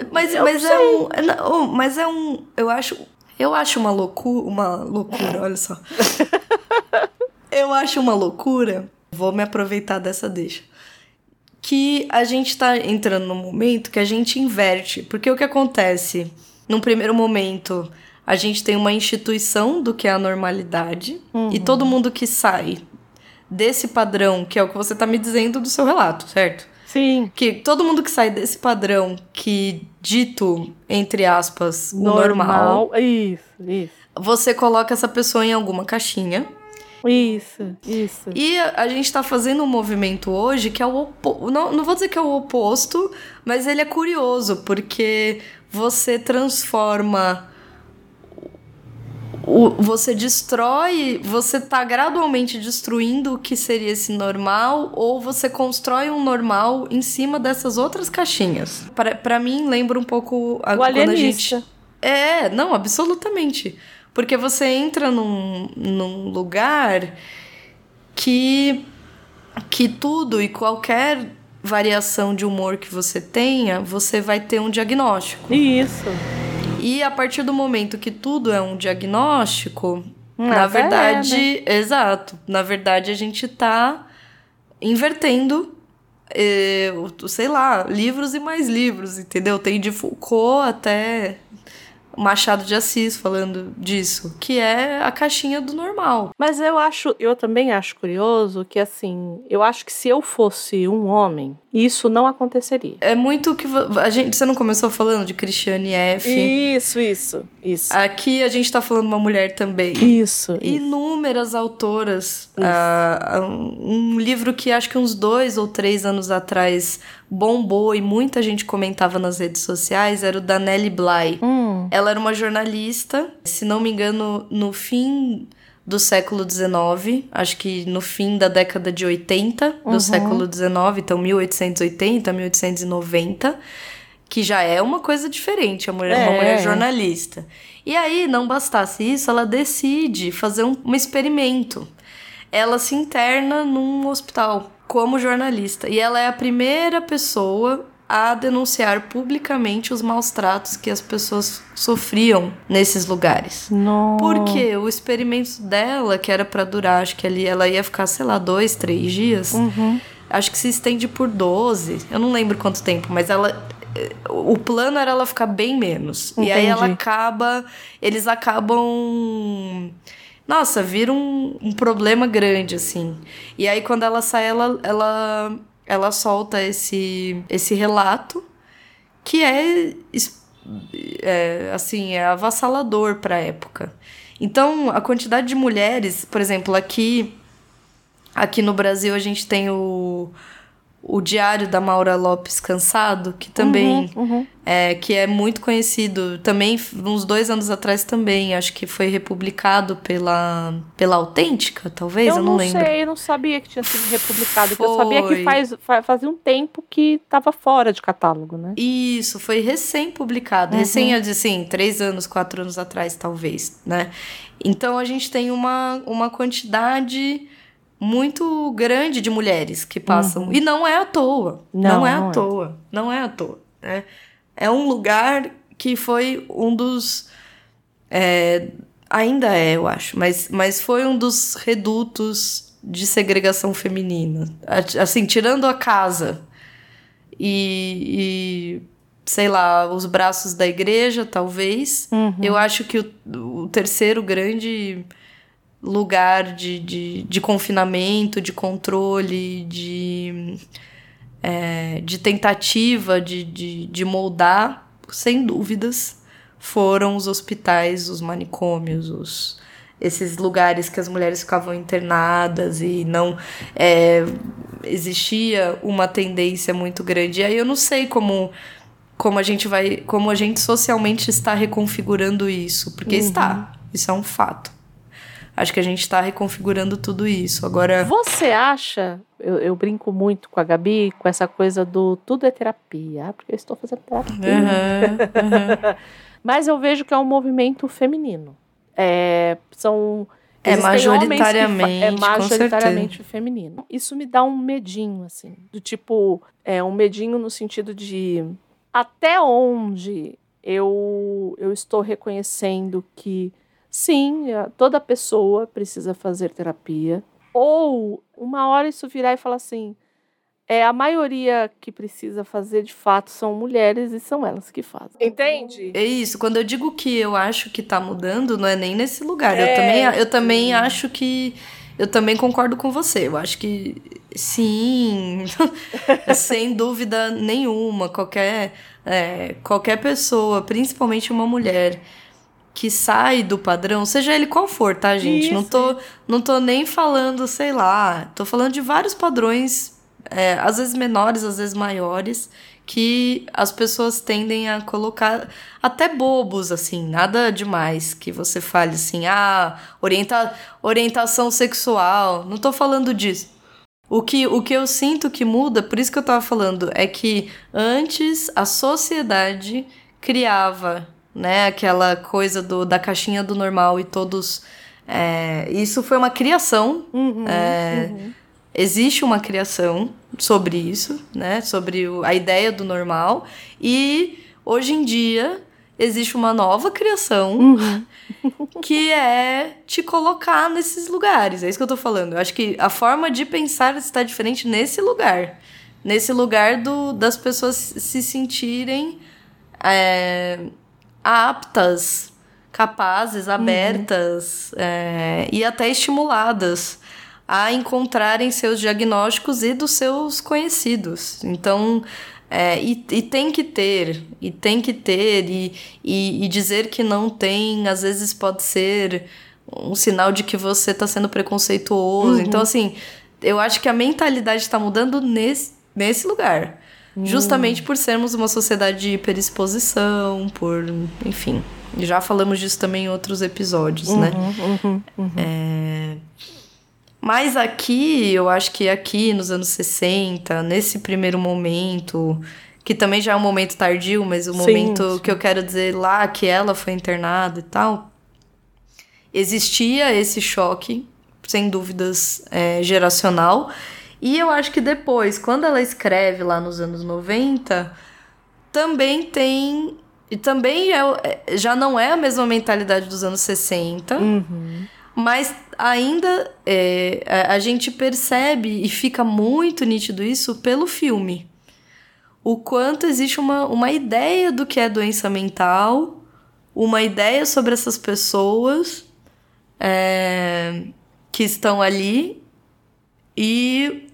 Speaker 2: Eu acho uma loucura, olha só. Eu acho uma loucura, vou me aproveitar dessa deixa, que a gente tá entrando num momento que a gente inverte, porque o que acontece, num primeiro momento, a gente tem uma instituição do que é a normalidade, e todo mundo que sai desse padrão, que é o que você tá me dizendo do seu relato, certo? Sim.
Speaker 1: Que todo mundo que sai desse padrão que dito, entre aspas, o normal.
Speaker 2: Isso.
Speaker 1: Você coloca essa pessoa em alguma caixinha.
Speaker 2: Isso.
Speaker 1: E a gente tá fazendo um movimento hoje que é o oposto. Não vou dizer que é o oposto, mas ele é curioso, porque você transforma... Você destrói, você tá gradualmente destruindo o que seria esse normal, ou você constrói um normal em cima dessas outras caixinhas. Pra mim, lembra um pouco
Speaker 2: o alienista.
Speaker 1: Não, absolutamente. Porque você entra num lugar que tudo e qualquer variação de humor que você tenha, você vai ter um diagnóstico.
Speaker 2: Isso.
Speaker 1: E a partir do momento que tudo é um diagnóstico, na verdade...
Speaker 2: né?
Speaker 1: Exato. Na verdade, a gente tá invertendo, sei lá, livros e mais livros, entendeu? Tem de Foucault até Machado de Assis falando disso, que é a caixinha do normal.
Speaker 2: Mas eu também acho curioso que, assim, eu acho que se eu fosse um homem, isso não aconteceria.
Speaker 1: É muito que você não começou falando de Christiane F.
Speaker 2: Isso.
Speaker 1: Aqui a gente tá falando de uma mulher também.
Speaker 2: Isso.
Speaker 1: Inúmeras autoras. Um livro que acho que uns 2 ou 3 anos atrás bombou e muita gente comentava nas redes sociais era o da Nellie Bly. Ela era uma jornalista, se não me engano, no fim do século XIX, acho que no fim da década de 80 do século XIX, então 1880, 1890, que já é uma coisa diferente, uma mulher jornalista. E aí, não bastasse isso, ela decide fazer um experimento. Ela se interna num hospital como jornalista, e ela é a primeira pessoa a denunciar publicamente os maus tratos que as pessoas sofriam nesses lugares.
Speaker 2: Não.
Speaker 1: Porque o experimento dela, que era pra durar, acho que ali ela ia ficar, 2, 3 dias, acho que se estende por 12, eu não lembro quanto tempo, mas o plano era ela ficar bem menos. Entendi. E aí eles acabam... Nossa, vira um problema grande, assim. E aí quando ela sai, ela solta esse relato que é avassalador para a época. Então, a quantidade de mulheres, por exemplo, aqui no Brasil a gente tem o Diário da Maura Lopes Cansado, que também que é muito conhecido. Também, uns 2 anos atrás também, acho que foi republicado pela Autêntica, talvez, eu não lembro.
Speaker 2: Eu não sei, eu não sabia que tinha sido republicado. Eu sabia que fazia um tempo que estava fora de catálogo, né?
Speaker 1: Isso, foi recém-publicado. Recém, assim, 3 anos, 4 anos atrás, talvez, né? Então, a gente tem uma quantidade muito grande de mulheres que passam. E não é à toa. Não é à toa. Né? É um lugar que foi um dos... ainda é, eu acho. Mas foi um dos redutos de segregação feminina. Assim, tirando a casa e sei lá, os braços da igreja, talvez. Eu acho que o terceiro grande... lugar de confinamento, de controle, de tentativa de moldar, sem dúvidas, foram os hospitais, os manicômios, esses lugares que as mulheres ficavam internadas e não existia uma tendência muito grande. E aí eu não sei como a gente socialmente está reconfigurando isso, porque isso é um fato. Acho que a gente está reconfigurando tudo isso. Agora...
Speaker 2: Você acha... Eu brinco muito com a Gabi com essa coisa do tudo é terapia. Porque eu estou fazendo terapia. Mas eu vejo que é um movimento feminino. Majoritariamente feminino. Isso me dá um medinho, assim. Do tipo... um medinho no sentido de... Até onde eu estou reconhecendo que... Sim, toda pessoa precisa fazer terapia. Ou, uma hora isso virar e falar assim, a maioria que precisa fazer, de fato, são mulheres e são elas que fazem. Entende?
Speaker 1: É isso. Quando eu digo que eu acho que tá mudando, não é nem nesse lugar. Eu também acho que... Eu também concordo com você. Eu acho que, sim, sem dúvida nenhuma, qualquer pessoa, principalmente uma mulher... que sai do padrão, seja ele qual for, tá, gente? Não tô nem falando, sei lá, tô falando de vários padrões, às vezes menores, às vezes maiores, que as pessoas tendem a colocar até bobos, assim, nada demais que você fale assim, orientação sexual, não tô falando disso. O que eu sinto que muda, por isso que eu tava falando, é que antes a sociedade criava... né, aquela coisa da caixinha do normal e todos... isso foi uma criação. Existe uma criação sobre isso, né, sobre a ideia do normal. E, hoje em dia, existe uma nova criação que é te colocar nesses lugares. É isso que eu tô falando. Eu acho que a forma de pensar está diferente nesse lugar. Nesse lugar das pessoas se sentirem... aptas, capazes, abertas e até estimuladas a encontrarem seus diagnósticos e dos seus conhecidos. Então, e tem que ter, e dizer que não tem, às vezes pode ser um sinal de que você está sendo preconceituoso. Então, assim, eu acho que a mentalidade está mudando nesse lugar. Justamente por sermos uma sociedade de hiperexposição, enfim. Já falamos disso também em outros episódios, né? Mas aqui, eu acho que aqui nos anos 60, nesse primeiro momento, que também já é um momento tardio, mas o momento que eu quero dizer lá, que ela foi internada e tal, existia esse choque, sem dúvidas, geracional. E eu acho que depois, quando ela escreve lá nos anos 90, também tem... E também já não é a mesma mentalidade dos anos 60, mas ainda a gente percebe, e fica muito nítido isso pelo filme. O quanto existe uma ideia do que é doença mental, uma ideia sobre essas pessoas que estão ali e...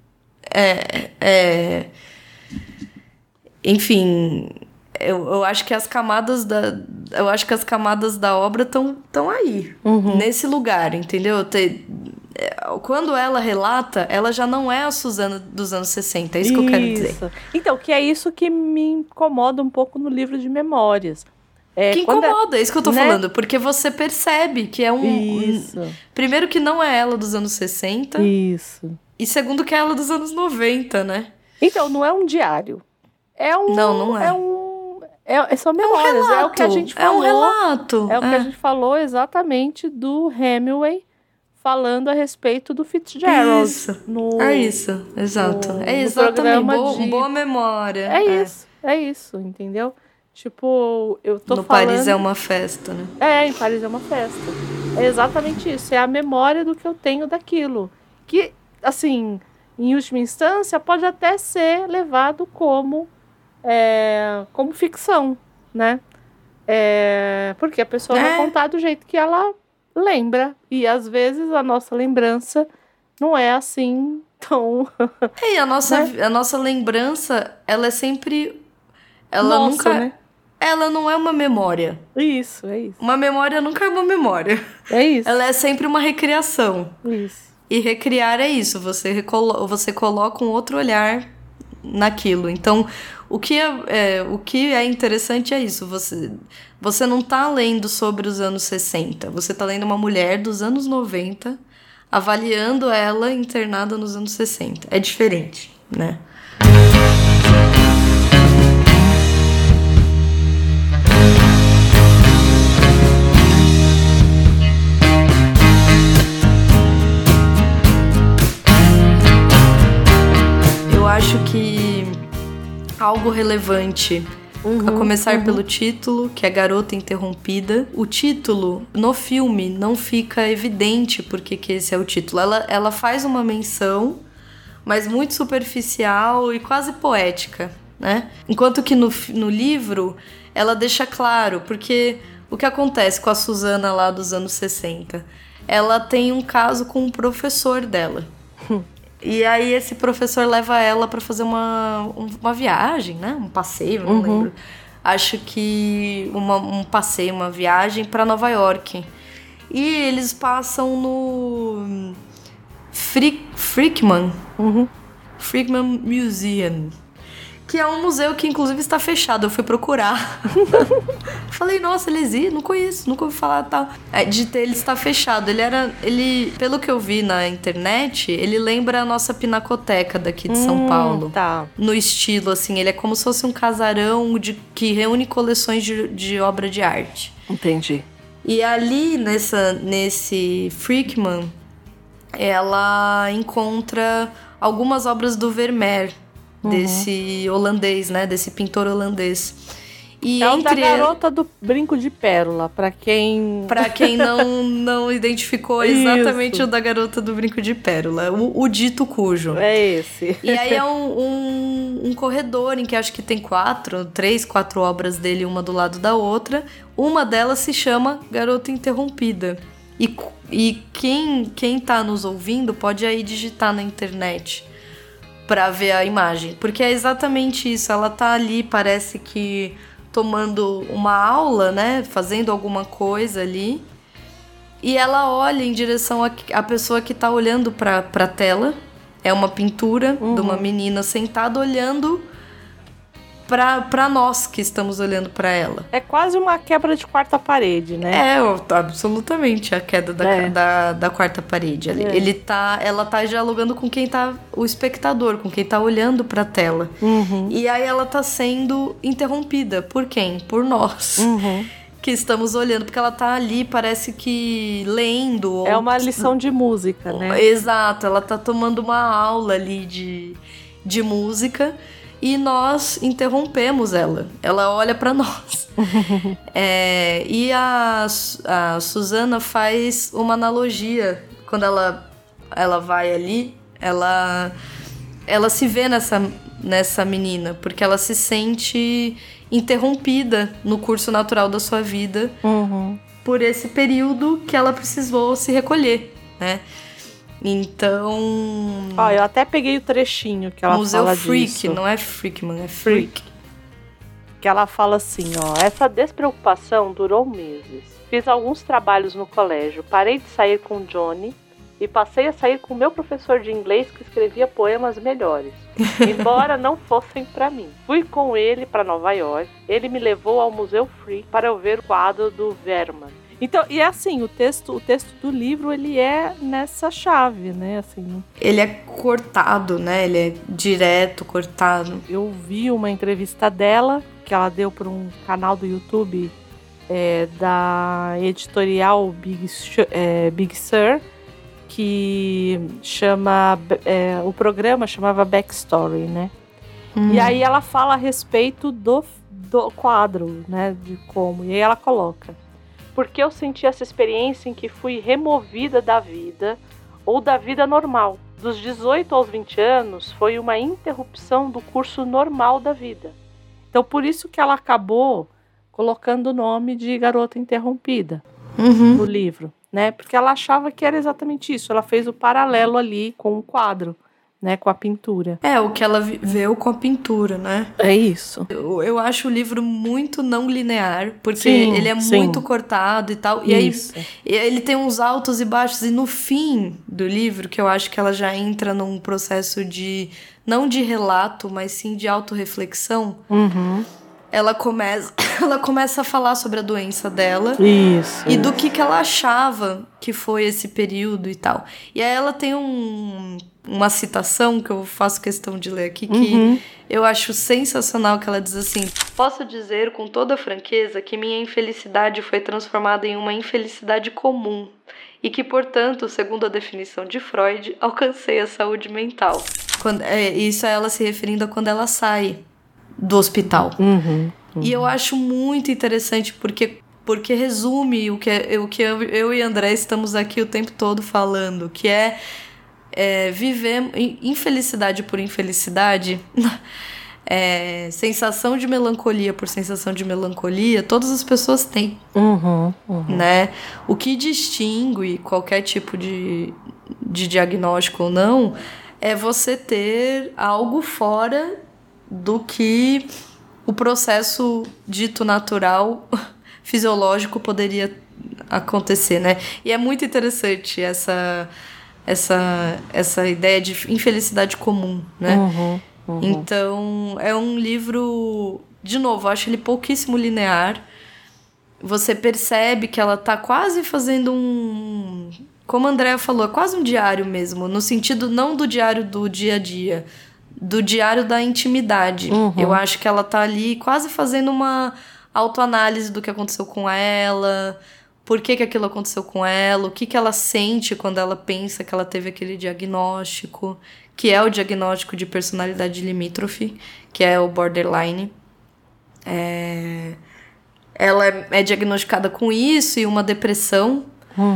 Speaker 1: enfim... Eu acho que as camadas da obra estão aí, nesse lugar, entendeu? Quando ela relata, ela já não é a Suzana dos anos 60, é isso que eu quero dizer.
Speaker 2: Então, que é isso que me incomoda um pouco no livro de memórias.
Speaker 1: Que incomoda, é isso que eu tô falando, porque você percebe que é primeiro que não é ela dos anos 60.
Speaker 2: Isso.
Speaker 1: E segundo que é ela dos anos 90, né?
Speaker 2: Então, não é um diário.
Speaker 1: Não é.
Speaker 2: São memórias, é o que a gente falou.
Speaker 1: É um relato.
Speaker 2: É o que a gente falou exatamente do Hemingway falando a respeito do Fitzgerald.
Speaker 1: Isso, exato. Exatamente, boa memória.
Speaker 2: É isso, entendeu? Tipo, eu tô
Speaker 1: no
Speaker 2: falando...
Speaker 1: Paris é uma festa, né?
Speaker 2: Em Paris é uma festa. É exatamente isso, é a memória do que eu tenho daquilo. Que, assim, em última instância, pode até ser levado como ficção, né? Porque a pessoa vai contar do jeito que ela lembra. E às vezes a nossa lembrança não é assim tão...
Speaker 1: E a nossa lembrança, ela é sempre... Ela nunca... Né? Ela não é uma memória.
Speaker 2: Isso, é isso.
Speaker 1: Uma memória nunca é uma memória.
Speaker 2: É isso.
Speaker 1: Ela é sempre uma recriação.
Speaker 2: Isso.
Speaker 1: E recriar é isso. Você coloca um outro olhar naquilo. Então, o que é interessante é isso. Você não tá lendo sobre os anos 60. Você tá lendo uma mulher dos anos 90, avaliando ela internada nos anos 60. É diferente, né? Eu acho que algo relevante, a começar pelo título, que é Garota Interrompida. O título, no filme, não fica evidente porque que esse é o título. Ela faz uma menção, mas muito superficial e quase poética, né? Enquanto que no livro, ela deixa claro, porque o que acontece com a Suzana lá dos anos 60? Ela tem um caso com um professor dela. E aí esse professor leva ela para fazer uma viagem, né? Um passeio, não lembro. Acho que um passeio, uma viagem para Nova York. E eles passam no Frickman Museum, que é um museu que inclusive está fechado. Eu fui procurar. Falei, nossa, ele existe? Não conheço, nunca ouvi falar tal. Ele está fechado. Ele, pelo que eu vi na internet, ele lembra a nossa pinacoteca daqui de São Paulo.
Speaker 2: Tá.
Speaker 1: No estilo, assim, ele é como se fosse um casarão que reúne coleções de obra de arte.
Speaker 2: Entendi.
Speaker 1: E ali, nesse Frickman, ela encontra algumas obras do Vermeer, desse holandês, né? Desse pintor holandês.
Speaker 2: E é o da garota do brinco de pérola, pra quem
Speaker 1: não identificou exatamente o da garota do brinco de pérola, o dito cujo.
Speaker 2: É esse.
Speaker 1: E aí é um corredor em que acho que tem 3, 4 obras dele, uma do lado da outra. Uma delas se chama Garota Interrompida. E quem tá nos ouvindo pode aí digitar na internet pra ver a imagem. Porque é exatamente isso, ela tá ali, parece que tomando uma aula, né? Fazendo alguma coisa ali. E ela olha em direção à pessoa que tá olhando pra tela. É uma pintura de uma menina sentada olhando pra nós que estamos olhando pra ela.
Speaker 2: É quase uma quebra de quarta parede, né?
Speaker 1: É, absolutamente a queda da quarta parede ali. Ela tá dialogando com quem tá, o espectador, com quem tá olhando pra tela. E aí ela tá sendo interrompida. Por quem? Por nós. Que estamos olhando, porque ela tá ali, parece que lendo.
Speaker 2: É uma lição de música, né?
Speaker 1: Exato, ela tá tomando uma aula ali de música. E nós interrompemos ela. Ela olha pra nós. E a Susana faz uma analogia. Quando ela vai ali, ela se vê nessa menina. Porque ela se sente interrompida no curso natural da sua vida. Por esse período que ela precisou se recolher, né? Então...
Speaker 2: eu até peguei o trechinho que ela
Speaker 1: Museu
Speaker 2: fala
Speaker 1: Freak,
Speaker 2: disso.
Speaker 1: não é Freakman, é Freak.
Speaker 2: Que ela fala assim, essa despreocupação durou meses. Fiz alguns trabalhos no colégio, parei de sair com Johnny e passei a sair com meu professor de inglês que escrevia poemas melhores, embora não fossem pra mim. Fui com ele pra Nova York, ele me levou ao Museu Freak para eu ver o quadro do Verman. Então, e assim, o texto do livro, ele é nessa chave, né? Assim,
Speaker 1: ele é cortado, né? Ele é direto, cortado.
Speaker 2: Eu vi uma entrevista dela, que ela deu para um canal do YouTube da editorial Big Sur, que chama... o programa chamava Backstory, né? E aí ela fala a respeito do quadro, né? De como. E aí ela coloca... Porque eu senti essa experiência em que fui removida da vida ou da vida normal. Dos 18 aos 20 anos foi uma interrupção do curso normal da vida. Então por isso que ela acabou colocando o nome de Garota Interrompida no livro, né? Porque ela achava que era exatamente isso. Ela fez o paralelo ali com o quadro, né? Com a pintura.
Speaker 1: É, o que ela viveu com a pintura, né?
Speaker 2: É isso.
Speaker 1: Eu acho o livro muito não linear, porque ele é muito cortado e tal. E aí ele tem uns altos e baixos. E no fim do livro, que eu acho que ela já entra num processo não de relato, mas sim de autorreflexão. Ela começa a falar sobre a doença dela. E do que ela achava que foi esse período e tal. E aí ela tem uma citação que eu faço questão de ler aqui, que eu acho sensacional, que ela diz assim: posso dizer com toda franqueza que minha infelicidade foi transformada em uma infelicidade comum e que, portanto, segundo a definição de Freud, alcancei a saúde mental. Isso é ela se referindo a quando ela sai do hospital. E eu acho muito interessante porque resume o que eu e André estamos aqui o tempo todo falando, que é viver infelicidade por infelicidade, sensação de melancolia por sensação de melancolia, todas as pessoas têm. Né? O que distingue qualquer tipo de diagnóstico ou não é você ter algo fora do que o processo dito natural, fisiológico, poderia acontecer, né? E é muito interessante essa ideia de infelicidade comum, né? Então, é um livro, de novo, eu acho ele pouquíssimo linear. Você percebe que ela tá quase fazendo como a Andrea falou, é quase um diário mesmo, no sentido não do diário do dia a dia, do diário da intimidade. Eu acho que ela tá ali quase fazendo uma autoanálise do que aconteceu com ela, por que aquilo aconteceu com ela, o que ela sente quando ela pensa que ela teve aquele diagnóstico, que é o diagnóstico de personalidade limítrofe, que é o borderline. Ela é diagnosticada com isso e uma depressão.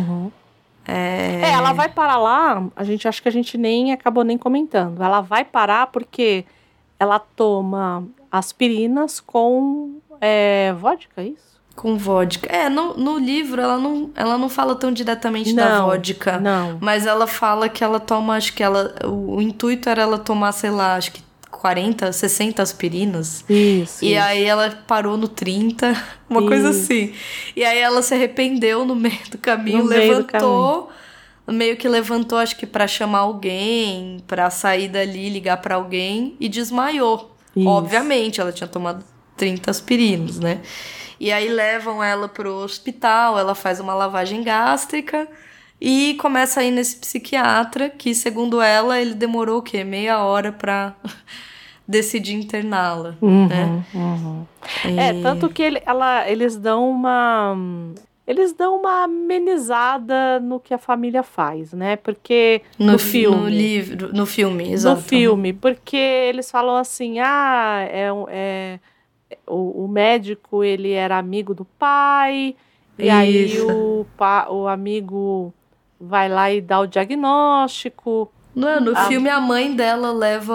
Speaker 2: Ela vai parar lá, acho que a gente nem acabou nem comentando. Ela vai parar porque ela toma aspirinas com vodka, é isso?
Speaker 1: Com vodka. No livro ela não fala tão diretamente da vodka.
Speaker 2: Não.
Speaker 1: Mas ela fala que ela toma, acho que o intuito era ela tomar, sei lá, acho que 40, 60 aspirinas.
Speaker 2: Isso.
Speaker 1: E aí ela parou no 30, uma coisa assim. E aí ela se arrependeu no meio do caminho, meio que levantou, acho que pra chamar alguém, pra sair dali, ligar pra alguém, e desmaiou. Isso. Obviamente, ela tinha tomado 30 aspirinas, né? E aí levam ela pro hospital, ela faz uma lavagem gástrica e começa a ir nesse psiquiatra, que segundo ela, ele demorou o quê? Meia hora pra decidir interná-la, né?
Speaker 2: Tanto que eles dão uma amenizada no que a família faz, né? Porque no filme,
Speaker 1: exato.
Speaker 2: No filme, porque eles falam assim, o médico, ele era amigo do pai, e aí o amigo vai lá e dá o diagnóstico.
Speaker 1: No filme a mãe dela leva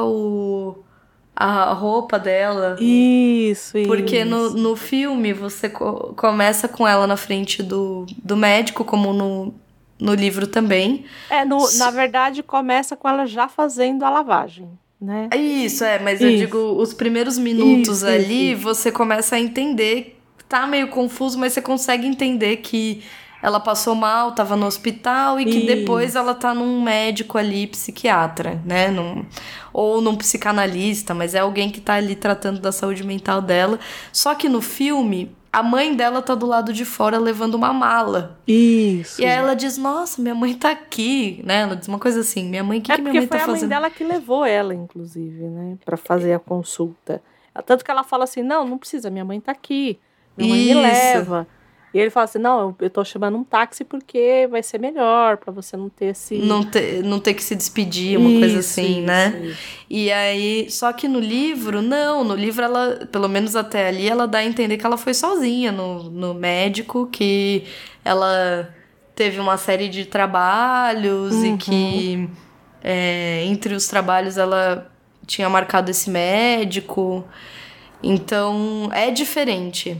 Speaker 1: a roupa dela.
Speaker 2: Isso.
Speaker 1: Porque no filme você começa com ela na frente do médico, como no livro também.
Speaker 2: Na verdade, começa com ela já fazendo a lavagem, né?
Speaker 1: Isso, mas eu digo, os primeiros minutos ali, você começa a entender, tá meio confuso, mas você consegue entender que ela passou mal, tava no hospital e que depois ela tá num médico ali, psiquiatra, né? Ou num psicanalista, mas é alguém que tá ali tratando da saúde mental dela. Só que no filme, a mãe dela tá do lado de fora levando uma mala.
Speaker 2: Isso.
Speaker 1: E aí ela diz, nossa, minha mãe tá aqui, né? Ela diz uma coisa assim, minha mãe, o que minha mãe tá fazendo?
Speaker 2: Foi a mãe dela que levou ela, inclusive, né? Pra fazer a consulta. Tanto que ela fala assim, não precisa, minha mãe tá aqui. Minha mãe me leva. E ele fala assim, não, eu tô chamando um táxi porque vai ser melhor pra você não ter esse...
Speaker 1: Não ter que se despedir, uma coisa assim, né? Isso. E aí, só que no livro, no livro ela, pelo menos até ali, ela dá a entender que ela foi sozinha no médico, que ela teve uma série de trabalhos e que entre os trabalhos ela tinha marcado esse médico. Então, é diferente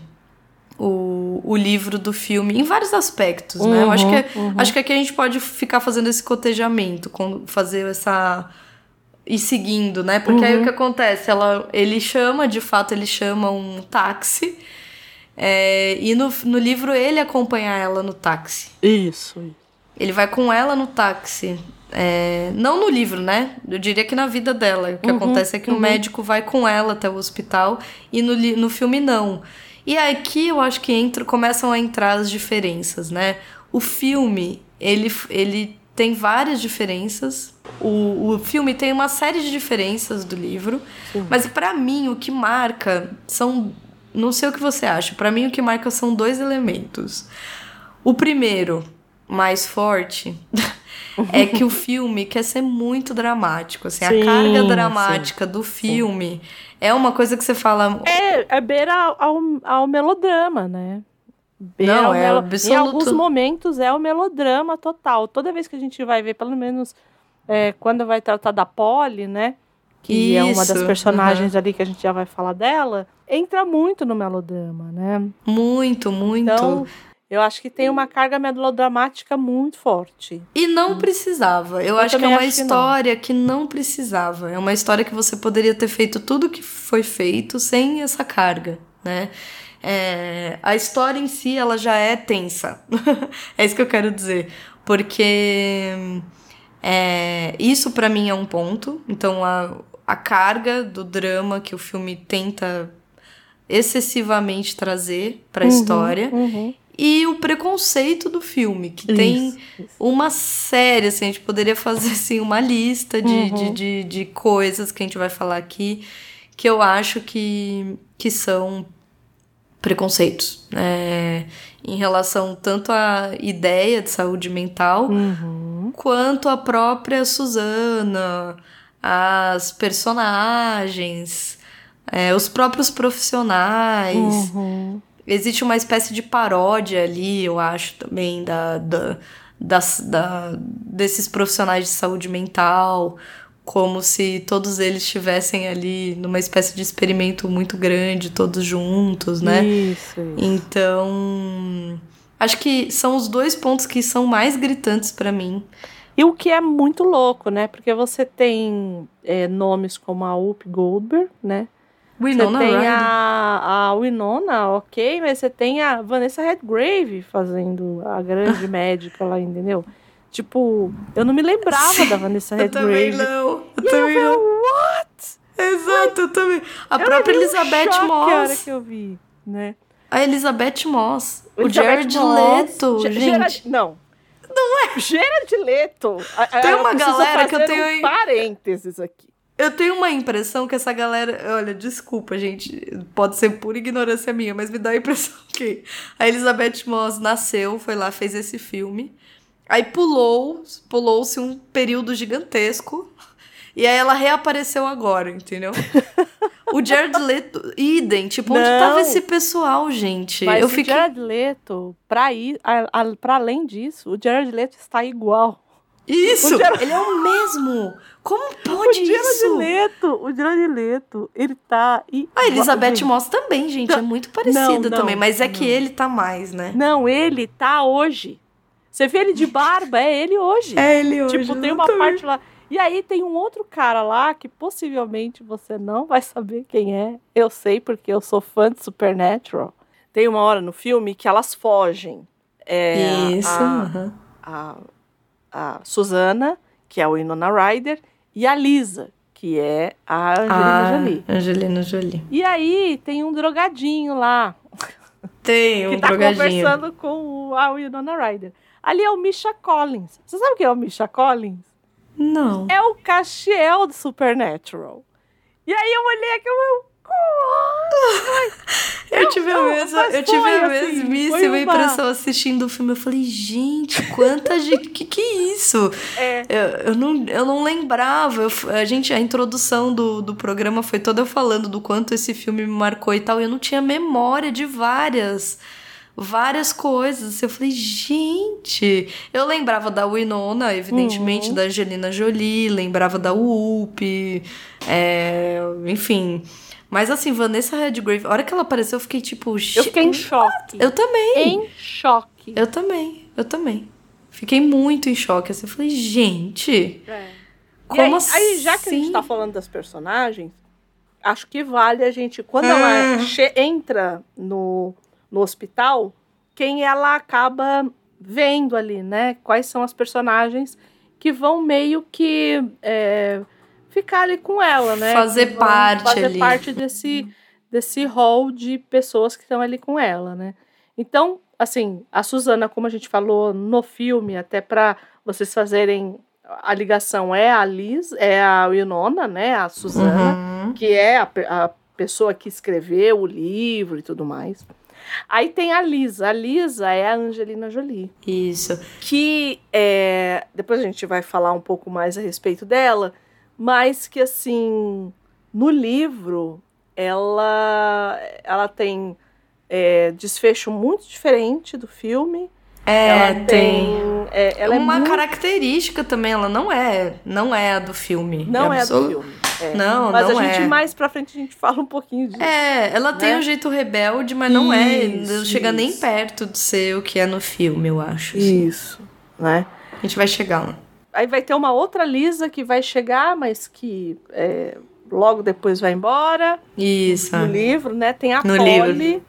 Speaker 1: o livro do filme, em vários aspectos, né? Eu acho que aqui a gente pode ficar fazendo esse cotejamento, fazer essa... ir seguindo, né? Porque aí o que acontece? Ele chama um táxi, e no livro ele acompanha ela no táxi.
Speaker 2: Isso.
Speaker 1: Ele vai com ela no táxi. Não no livro, né? Eu diria que na vida dela. O que acontece é que o médico vai com ela até o hospital e no filme não. E aqui eu acho que começam a entrar as diferenças, né? O filme, ele tem várias diferenças. O filme tem uma série de diferenças do livro. Sim. Mas pra mim o que marca são... Não sei o que você acha. Pra mim o que marca são 2 elementos. O primeiro, mais forte... é que o filme quer ser muito dramático, assim, a carga dramática do filme é uma coisa que você fala...
Speaker 2: beira ao melodrama, né?
Speaker 1: Absoluto.
Speaker 2: Em alguns momentos é o melodrama total. Toda vez que a gente vai ver, pelo menos quando vai tratar da Polly, né? Que é uma das personagens ali que a gente já vai falar dela, entra muito no melodrama, né?
Speaker 1: Muito.
Speaker 2: Então... eu acho que tem uma carga melodramática muito forte.
Speaker 1: E não precisava. Eu acho que é uma história que não precisava. É uma história que você poderia ter feito tudo que foi feito sem essa carga, né? A história em si, ela já é tensa. É isso que eu quero dizer. Porque isso pra mim é um ponto. Então, a carga do drama que o filme tenta excessivamente trazer pra história... E o preconceito do filme, que tem uma série, assim, a gente poderia fazer assim, uma lista de coisas que a gente vai falar aqui, que eu acho que são preconceitos, em relação tanto à ideia de saúde mental, quanto à própria Susana, as personagens... Os próprios profissionais. Existe uma espécie de paródia ali, eu acho, também, desses profissionais de saúde mental, como se todos eles estivessem ali numa espécie de experimento muito grande, todos juntos, né?
Speaker 2: Isso.
Speaker 1: Então, acho que são os 2 pontos que são mais gritantes pra mim.
Speaker 2: E o que é muito louco, né? Porque você tem nomes como a Whoopi Goldberg, né?
Speaker 1: Winona
Speaker 2: você tem
Speaker 1: Ryder.
Speaker 2: a Winona, ok, mas você tem a Vanessa Redgrave fazendo a grande médica lá, entendeu? Tipo, eu não me lembrava da Vanessa Redgrave.
Speaker 1: Eu também não.
Speaker 2: What?
Speaker 1: Exato, eu também. A própria Elizabeth Moss.
Speaker 2: Que hora que eu vi, né?
Speaker 1: A Elizabeth Moss. O
Speaker 2: Elizabeth
Speaker 1: Jared
Speaker 2: Moss.
Speaker 1: Leto, gente.
Speaker 2: Não é. Jared Leto.
Speaker 1: Tem uma galera que eu tenho...
Speaker 2: um parênteses aqui.
Speaker 1: Eu tenho uma impressão que essa galera... Olha, desculpa, gente. Pode ser pura ignorância minha, mas me dá a impressão que a Elizabeth Moss nasceu, foi lá, fez esse filme. Aí pulou-se um período gigantesco. E aí ela reapareceu agora, entendeu? O Jared Leto, idem. Tipo, onde tava esse pessoal, gente?
Speaker 2: Mas o Jared Leto, pra além disso, o Jared Leto está igual.
Speaker 1: Isso! Ele é o mesmo! Como pode isso?
Speaker 2: O Jared Leto, ele tá igual.
Speaker 1: A Elizabeth Moss também, gente, é muito parecida também. Mas é que ele tá mais, né?
Speaker 2: Não, ele tá hoje. Você vê ele de barba, é ele hoje.
Speaker 1: É ele hoje.
Speaker 2: Tipo, tem uma parte lá... E aí tem um outro cara lá que possivelmente você não vai saber quem é. Eu sei porque eu sou fã de Supernatural. Tem uma hora no filme que elas fogem.
Speaker 1: Isso.
Speaker 2: A Susana, que é a Winona Ryder, e a Lisa, que é a Angelina Jolie.
Speaker 1: Angelina Jolie.
Speaker 2: E aí tem um drogadinho lá.
Speaker 1: Tem um drogadinho.
Speaker 2: Que tá conversando com a Winona Ryder. Ali é o Misha Collins. Você sabe quem é o Misha Collins?
Speaker 1: Não.
Speaker 2: É o Castiel do Supernatural. E aí eu olhei aqui
Speaker 1: eu tive a mesmíssima impressão assistindo o filme. Eu falei, gente, quanta gente... Que é isso? Eu não lembrava. A introdução do programa foi toda eu falando do quanto esse filme me marcou e tal. E eu não tinha memória de várias coisas. Eu falei, gente... Eu lembrava da Winona, evidentemente, da Angelina Jolie, lembrava da Whoopi, enfim... Mas assim, Vanessa Redgrave, a hora que ela apareceu, eu fiquei tipo...
Speaker 2: Eu fiquei em choque.
Speaker 1: Eu também.
Speaker 2: Em choque.
Speaker 1: Eu também. Fiquei muito em choque. Assim, eu falei, gente... Como assim?
Speaker 2: Aí, já que a gente tá falando das personagens, acho que vale a gente... Quando ela entra no hospital, quem ela acaba vendo ali, né? Quais são as personagens que vão meio que... ficar ali com ela, né?
Speaker 1: Fazer
Speaker 2: parte desse hall de pessoas que estão ali com ela, né? Então, assim, a Susana, como a gente falou no filme, até para vocês fazerem a ligação, é a Liz, é a Winona, né? A Susana, que é a pessoa que escreveu o livro e tudo mais. Aí tem a Lisa. A Lisa é a Angelina Jolie.
Speaker 1: Isso.
Speaker 2: Que, depois a gente vai falar um pouco mais a respeito dela, mas que, assim, no livro, ela tem desfecho muito diferente do filme. Ela tem... ela
Speaker 1: uma característica também, ela não é a do filme.
Speaker 2: Não é a do filme. Mas a gente, mais pra frente, a gente fala um pouquinho disso.
Speaker 1: Ela tem um jeito rebelde, mas não chega nem perto de ser o que é no filme, eu acho.
Speaker 2: Isso, né?
Speaker 1: A gente vai chegar lá.
Speaker 2: Aí vai ter uma outra Lisa que vai chegar, mas que logo depois vai embora.
Speaker 1: Isso.
Speaker 2: No livro, né? Tem a Polly.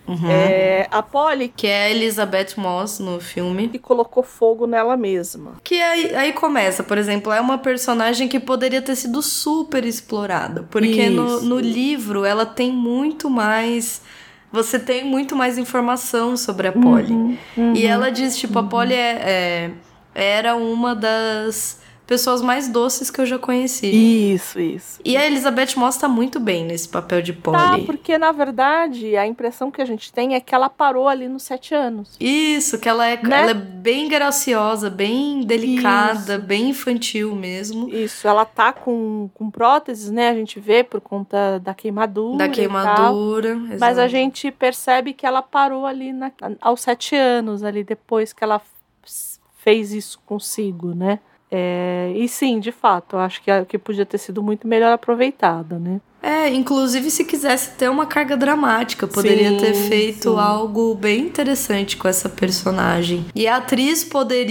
Speaker 2: A Polly,
Speaker 1: que é a Elizabeth Moss no filme,
Speaker 2: que colocou fogo nela mesma.
Speaker 1: Que aí começa, por exemplo, é uma personagem que poderia ter sido super explorada. Porque no livro ela tem muito mais... Você tem muito mais informação sobre a Polly. E ela diz, tipo, a Polly era uma das pessoas mais doces que eu já conheci.
Speaker 2: Isso.
Speaker 1: E a Elizabeth Moss tá muito bem nesse papel de Polly.
Speaker 2: Tá, porque na verdade a impressão que a gente tem é que ela parou ali nos 7 anos.
Speaker 1: Isso, que ela é bem graciosa, bem delicada, bem infantil mesmo.
Speaker 2: Isso, ela tá com próteses, né? A gente vê por conta da queimadura.
Speaker 1: Da queimadura,
Speaker 2: exato. Mas a gente percebe que ela parou ali aos 7 anos, ali depois que ela fez isso consigo, né? E sim, de fato, eu acho que podia ter sido muito melhor aproveitada, né?
Speaker 1: Inclusive se quisesse ter uma carga dramática, poderia ter feito algo bem interessante com essa personagem. E a atriz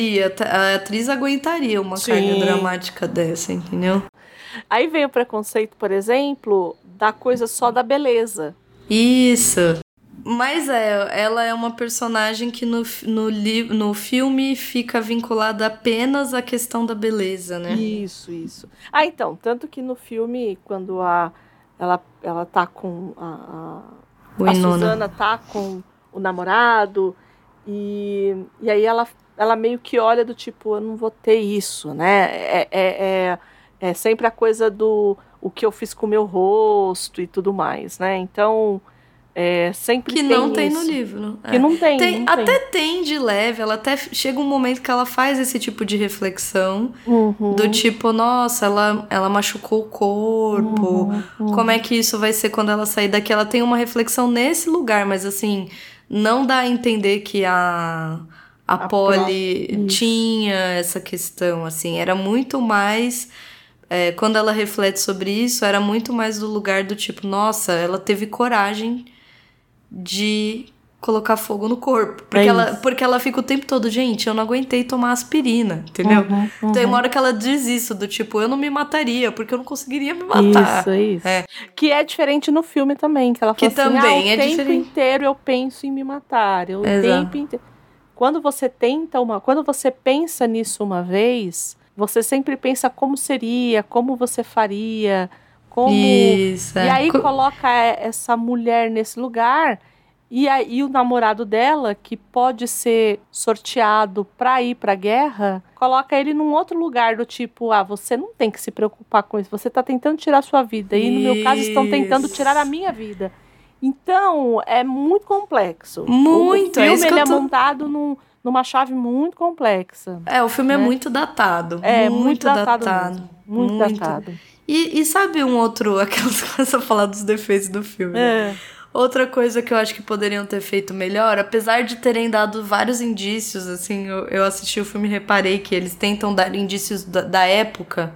Speaker 1: aguentaria uma carga dramática dessa, entendeu?
Speaker 2: Aí vem o preconceito, por exemplo, da coisa só da beleza.
Speaker 1: Isso. Mas ela é uma personagem que no filme fica vinculada apenas à questão da beleza, né?
Speaker 2: Isso. Então, tanto que no filme, quando ela tá com a Susana tá com o namorado, e aí ela meio que olha do tipo, eu não vou ter isso, né? É sempre a coisa do o que eu fiz com o meu rosto e tudo mais, né? Então... sempre
Speaker 1: que
Speaker 2: tem
Speaker 1: não tem
Speaker 2: isso.
Speaker 1: no livro.
Speaker 2: Que não tem.
Speaker 1: Até tem de leve, ela até chega um momento que ela faz esse tipo de reflexão, do tipo, nossa, ela machucou o corpo, como é que isso vai ser quando ela sair daqui? Ela tem uma reflexão nesse lugar, mas assim, não dá a entender que a Polly tinha essa questão, assim, era muito mais... quando ela reflete sobre isso, era muito mais do lugar do tipo, nossa, ela teve coragem de colocar fogo no corpo. Porque ela fica o tempo todo, gente, eu não aguentei tomar aspirina, entendeu? Tem uma hora que ela diz isso, do tipo, eu não me mataria, porque eu não conseguiria me matar.
Speaker 2: Isso. Que é diferente no filme também, que ela fala assim, o tempo inteiro eu penso em me matar. O tempo inteiro. Quando você pensa nisso uma vez... Você sempre pensa como seria, como você faria, como... Isso, E aí coloca essa mulher nesse lugar, e aí o namorado dela, que pode ser sorteado pra ir pra guerra, coloca ele num outro lugar do tipo, você não tem que se preocupar com isso, você tá tentando tirar a sua vida, e no meu caso estão tentando tirar a minha vida. Então, é muito complexo.
Speaker 1: Muito!
Speaker 2: O filme ele é montado numa chave muito complexa.
Speaker 1: O filme é muito datado.
Speaker 2: Muito datado. Muito datado.
Speaker 1: E sabe um outro... Aquelas coisas a falar dos defeitos do filme. Outra coisa que eu acho que poderiam ter feito melhor, apesar de terem dado vários indícios, assim, eu assisti o filme e reparei que eles tentam dar indícios da época.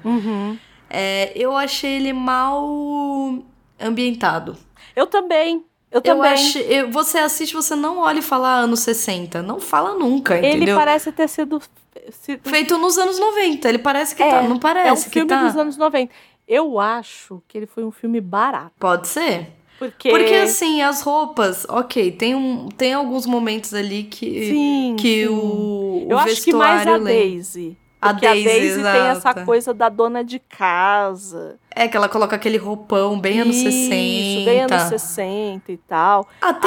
Speaker 1: Eu achei ele mal ambientado.
Speaker 2: Eu também.
Speaker 1: Você assiste, você não olha e fala anos 60. Não fala nunca, entendeu?
Speaker 2: Ele parece ter sido
Speaker 1: feito nos anos 90. Ele parece que tá. Não parece que tá.
Speaker 2: É um filme dos anos 90. Eu acho que ele foi um filme barato.
Speaker 1: Pode ser. Porque assim, as roupas... Ok, tem alguns momentos ali que o
Speaker 2: eu
Speaker 1: vestuário...
Speaker 2: acho que mais a Daisy. Porque a Daisy tem essa coisa da dona de casa.
Speaker 1: Que ela coloca aquele roupão bem anos 60.
Speaker 2: Isso, bem anos 60 e tal.
Speaker 1: As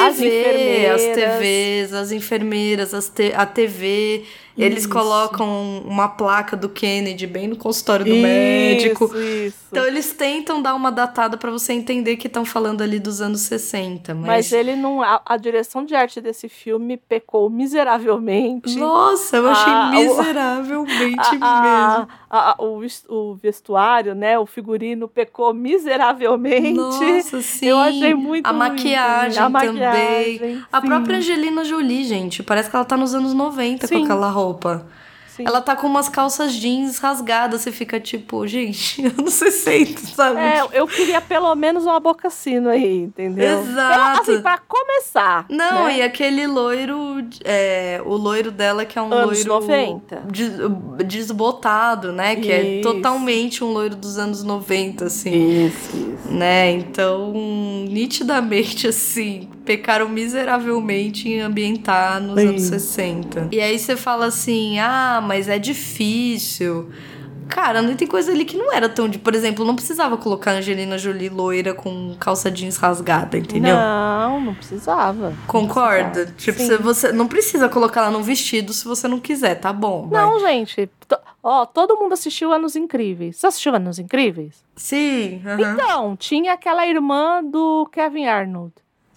Speaker 1: TVs, as enfermeiras, a TV. Eles colocam uma placa do Kennedy bem no consultório do médico.
Speaker 2: Isso.
Speaker 1: Então eles tentam dar uma datada pra você entender que estão falando ali dos anos 60.
Speaker 2: Mas ele não... A direção de arte desse filme pecou miseravelmente.
Speaker 1: Nossa, eu achei miseravelmente mesmo.
Speaker 2: O vestuário, né? O figurino pecou miseravelmente.
Speaker 1: Nossa, sim.
Speaker 2: Eu achei muito
Speaker 1: A maquiagem também.
Speaker 2: Sim.
Speaker 1: A própria Angelina Jolie, gente. Parece que ela tá nos anos 90 com aquela roupa. Sim. Ela tá com umas calças jeans rasgadas. Você fica tipo, gente, anos 60, sabe?
Speaker 2: Eu queria pelo menos uma boca-sino aí, entendeu?
Speaker 1: Exato.
Speaker 2: Assim, pra começar.
Speaker 1: Não,
Speaker 2: né?
Speaker 1: E aquele loiro... o loiro dela que é um
Speaker 2: anos
Speaker 1: loiro...
Speaker 2: 90.
Speaker 1: Desbotado, né? Que é totalmente um loiro dos anos 90, assim.
Speaker 2: Isso.
Speaker 1: Né? Então, nitidamente, assim, pecaram miseravelmente em ambientar nos anos 60. E aí você fala assim, mas é difícil. Cara, não tem coisa ali que não era tão de... Por exemplo, não precisava colocar a Angelina Jolie loira com calça jeans rasgada, entendeu?
Speaker 2: Não precisava.
Speaker 1: Concorda?
Speaker 2: Não precisava.
Speaker 1: Tipo, você não precisa colocar ela num vestido se você não quiser, tá bom.
Speaker 2: Não, gente. Todo mundo assistiu Anos Incríveis. Você assistiu Anos Incríveis?
Speaker 1: Sim.
Speaker 2: Então, tinha aquela irmã do Kevin Arnold.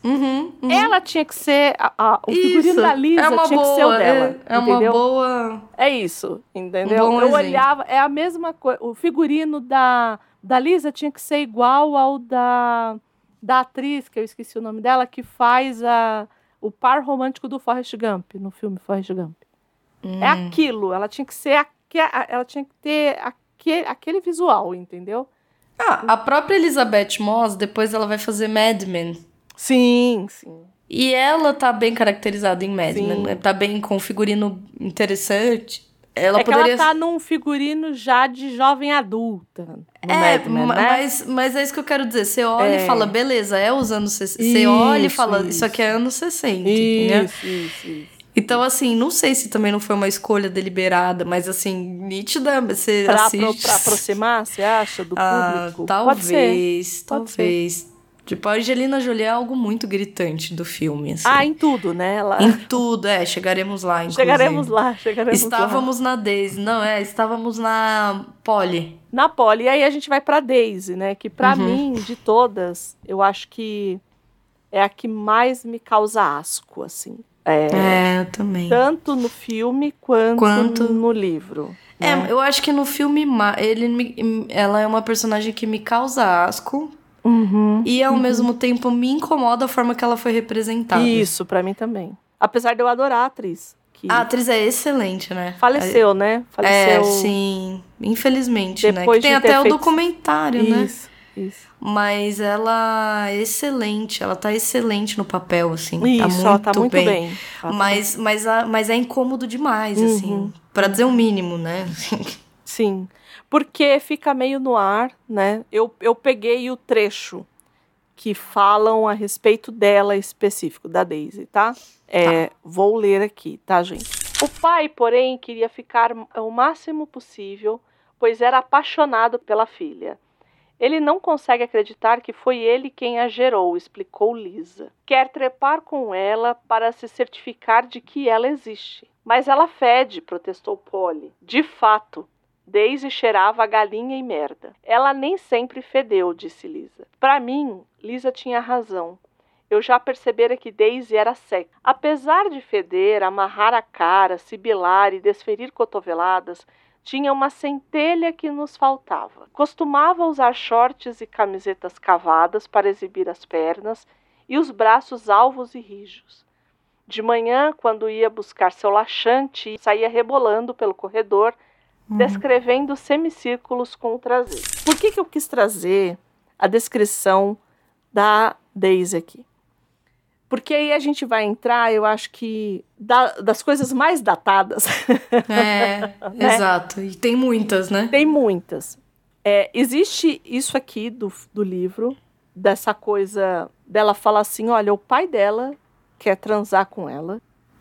Speaker 2: Ela tinha que ser... o figurino da Lisa tinha que ser o dela.
Speaker 1: É uma boa...
Speaker 2: É isso, entendeu? Eu olhava, é a mesma coisa. O figurino da Lisa tinha que ser igual ao da atriz, que eu esqueci o nome dela, que faz o par romântico do Forrest Gump, no filme Forrest Gump. É aquilo, ela tinha que ser... Ela tinha que ter aquele visual, entendeu?
Speaker 1: A própria Elizabeth Moss, depois ela vai fazer Mad Men.
Speaker 2: Sim.
Speaker 1: E ela tá bem caracterizada em Mad Men, né? Tá bem com um figurino interessante. Ela
Speaker 2: que ela tá num figurino já de jovem adulta. Mad Men, né?
Speaker 1: Mas é isso que eu quero dizer. Você olha e fala, beleza, é os anos 60. Você olha e fala, isso aqui é anos 60, entendeu?
Speaker 2: Isso.
Speaker 1: Então, assim, não sei se também não foi uma escolha deliberada, mas, assim, nítida, você assiste...
Speaker 2: Pra aproximar, você acha, do público?
Speaker 1: Talvez.
Speaker 2: Pode ser.
Speaker 1: Tipo, a Angelina Jolie é algo muito gritante do filme, assim.
Speaker 2: Em tudo, né?
Speaker 1: Em tudo, chegaremos lá, inclusive.
Speaker 2: Chegaremos lá.
Speaker 1: Estávamos na Daisy, estávamos na Polly.
Speaker 2: Na Polly, e aí a gente vai pra Daisy, né? Que pra mim, de todas, eu acho que é a que mais me causa asco, assim.
Speaker 1: Eu também.
Speaker 2: Tanto no filme quanto no livro. Né?
Speaker 1: Eu acho que no filme ela é uma personagem que me causa asco. E ao mesmo tempo me incomoda a forma que ela foi representada.
Speaker 2: Isso, pra mim também. Apesar de eu adorar a atriz.
Speaker 1: A atriz é excelente, né?
Speaker 2: Faleceu, né? Faleceu.
Speaker 1: Sim. Infelizmente,
Speaker 2: depois
Speaker 1: né? Que tem até o documentário, né?
Speaker 2: Isso.
Speaker 1: Mas ela é excelente. Ela tá excelente no papel, assim.
Speaker 2: Isso, ela tá muito bem.
Speaker 1: Mas é incômodo demais, assim. Pra dizer o mínimo, né?
Speaker 2: Sim. Porque fica meio no ar, né? Eu peguei o trecho que falam a respeito dela específico, da Daisy, tá? Vou ler aqui, tá, gente? O pai, porém, queria ficar o máximo possível, pois era apaixonado pela filha. Ele não consegue acreditar que foi ele quem a gerou, explicou Lisa. Quer trepar com ela para se certificar de que ela existe. Mas ela fede, protestou Polly. De fato, Daisy cheirava a galinha e merda. Ela nem sempre fedeu, disse Lisa. Para mim, Lisa tinha razão. Eu já percebera que Daisy era seca. Apesar de feder, amarrar a cara, sibilar e desferir cotoveladas, tinha uma centelha que nos faltava. Costumava usar shorts e camisetas cavadas para exibir as pernas e os braços alvos e rijos. De manhã, quando ia buscar seu laxante, saía rebolando pelo corredor, descrevendo semicírculos com o traseiro. Por que eu quis trazer a descrição da Daisy aqui? Porque aí a gente vai entrar, eu acho que, das coisas mais datadas.
Speaker 1: Né? Exato. E tem muitas, né?
Speaker 2: Tem muitas. Existe isso aqui do livro, dessa coisa dela falar assim, olha, o pai dela quer transar com ela.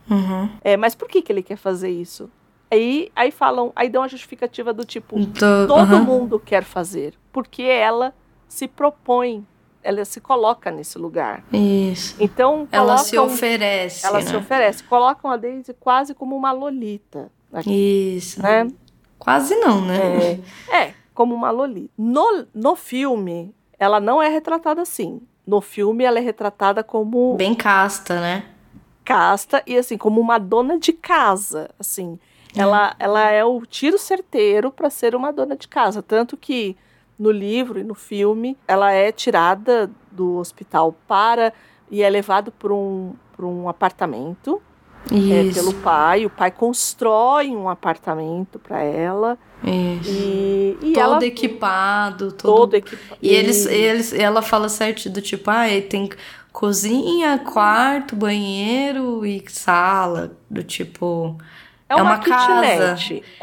Speaker 2: Mas por que ele quer fazer isso? Aí dão a justificativa do tipo, todo mundo quer fazer, porque ela se propõe, ela se coloca nesse lugar.
Speaker 1: Isso.
Speaker 2: Então,
Speaker 1: ela se oferece.
Speaker 2: Ela se oferece. Colocam a Daisy quase como uma lolita. Aqui,
Speaker 1: isso.
Speaker 2: Né?
Speaker 1: Quase não, né?
Speaker 2: Como uma lolita. No filme, ela não é retratada assim. No filme, ela é retratada como...
Speaker 1: bem casta, né?
Speaker 2: Casta e, assim, como uma dona de casa, assim... Ela é o tiro certeiro para ser uma dona de casa. Tanto que no livro e no filme, ela é tirada do hospital e é levada para um apartamento pelo pai. O pai constrói um apartamento para ela.
Speaker 1: Isso.
Speaker 2: E
Speaker 1: todo
Speaker 2: ela,
Speaker 1: equipado.
Speaker 2: Todo equipado.
Speaker 1: E ela fala certo do tipo, tem cozinha, quarto, banheiro e sala. Do tipo... É uma casa.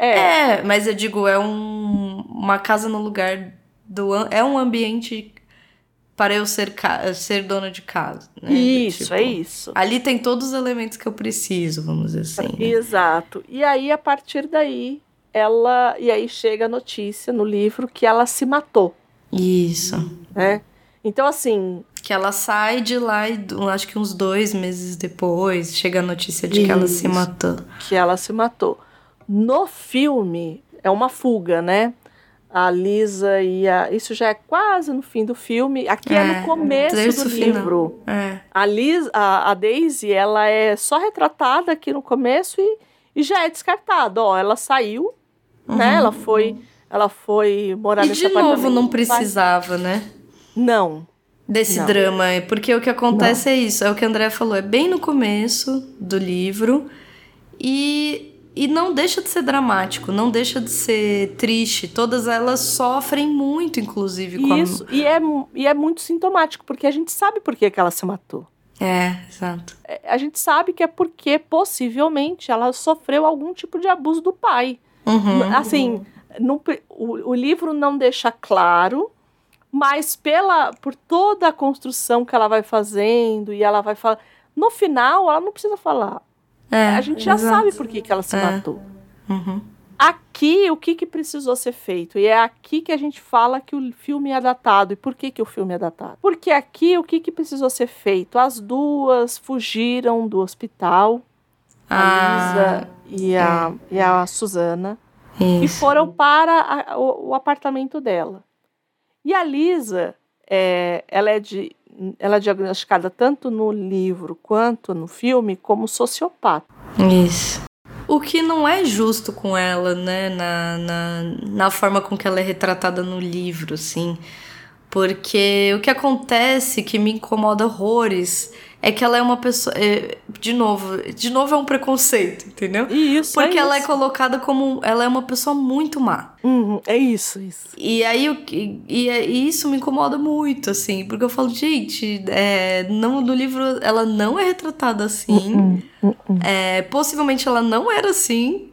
Speaker 1: Mas eu digo, uma casa no lugar é um ambiente para eu ser dona de casa. Né?
Speaker 2: Isso,
Speaker 1: tipo,
Speaker 2: é isso.
Speaker 1: Ali tem todos os elementos que eu preciso, vamos dizer assim. Né?
Speaker 2: Exato. E aí, a partir daí, e aí chega a notícia no livro que ela se matou.
Speaker 1: Isso.
Speaker 2: Né? Então, assim...
Speaker 1: Que ela sai de lá e acho que uns 2 meses depois chega a notícia de que ela se matou.
Speaker 2: Que ela se matou. No filme, é uma fuga, né? A Lisa isso já é quase no fim do filme. Aqui é no começo do livro. A Daisy, ela é só retratada aqui no começo e já é descartada. Ó, ela saiu, né? Ela foi morar nesse apartamento.
Speaker 1: E de novo não precisava, né?
Speaker 2: Não.
Speaker 1: Desse drama. Porque o que acontece é isso. É o que a Andrea falou. É bem no começo do livro. E não deixa de ser dramático, não deixa de ser triste. Todas elas sofrem muito, inclusive.
Speaker 2: Isso, e é muito sintomático, porque a gente sabe por que ela se matou.
Speaker 1: Exato.
Speaker 2: A gente sabe que é porque, possivelmente, ela sofreu algum tipo de abuso do pai. Assim, o livro não deixa claro, mas por toda a construção que ela vai fazendo, e ela vai falar... No final, ela não precisa falar. A gente já sabe por que ela se matou. Aqui, o que precisou ser feito? E é aqui que a gente fala que o filme é datado. E por que o filme é datado? Porque aqui, o que precisou ser feito? As duas fugiram do hospital, a Lisa e a Susana, e foram para o apartamento dela. E a Lisa, ela é diagnosticada tanto no livro quanto no filme como sociopata.
Speaker 1: Isso. O que não é justo com ela, né? Na forma com que ela é retratada no livro, assim. Porque o que acontece, que me incomoda horrores, é que ela é uma pessoa... De novo é um preconceito, entendeu?
Speaker 2: Isso,
Speaker 1: porque ela é colocada como... Ela é uma pessoa muito má.
Speaker 2: É isso.
Speaker 1: E aí, isso me incomoda muito, assim. Porque eu falo, gente, no livro ela não é retratada assim. Possivelmente ela não era assim.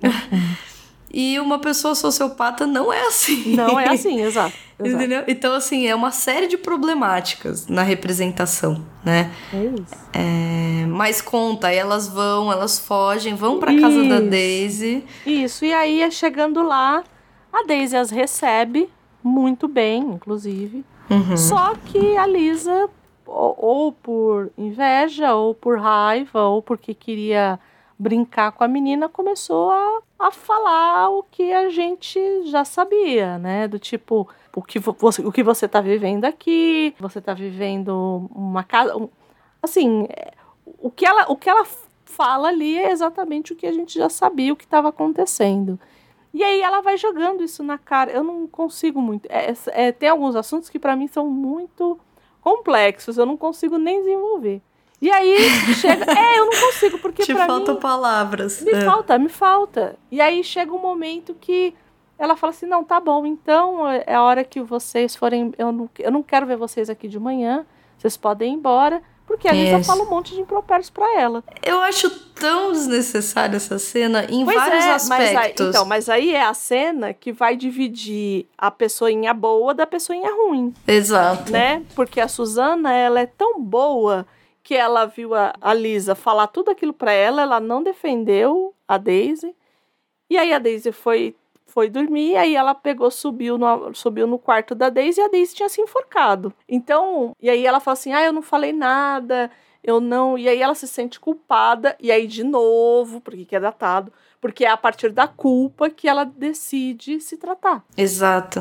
Speaker 1: E uma pessoa sociopata não é assim.
Speaker 2: Não é assim, exato.
Speaker 1: Entendeu? Então, assim, é uma série de problemáticas na representação, né?
Speaker 2: É isso.
Speaker 1: Mas conta, aí elas fogem, vão pra casa da Daisy.
Speaker 2: Isso, e aí, chegando lá, a Daisy as recebe muito bem, inclusive. Só que a Lisa, ou por inveja, ou por raiva, ou porque queria brincar com a menina, começou a falar o que a gente já sabia, né? Do tipo, o que você tá vivendo aqui, você tá vivendo uma casa... Assim, o que ela fala ali é exatamente o que a gente já sabia, o que estava acontecendo. E aí ela vai jogando isso na cara. Eu não consigo muito... tem alguns assuntos que para mim são muito complexos, eu não consigo nem desenvolver. E aí chega... eu não consigo, porque pra mim...
Speaker 1: Te faltam palavras.
Speaker 2: Me falta. E aí chega um momento que ela fala assim, não, tá bom, então é a hora que vocês forem... Eu não quero ver vocês aqui de manhã, vocês podem ir embora, porque a Lisa fala um monte de impropérios pra ela.
Speaker 1: Eu acho tão desnecessária essa cena em vários aspectos.
Speaker 2: Mas aí é a cena que vai dividir a pessoinha boa da pessoinha ruim.
Speaker 1: Exato.
Speaker 2: Né? Porque a Susana, ela é tão boa... que ela viu a Lisa falar tudo aquilo pra ela não defendeu a Daisy, e aí a Daisy foi dormir, e aí ela subiu no quarto da Daisy, e a Daisy tinha se enforcado. Então, e aí ela fala assim, eu não falei nada, e aí ela se sente culpada, e aí de novo, porque é datado, porque é a partir da culpa que ela decide se tratar.
Speaker 1: Exato,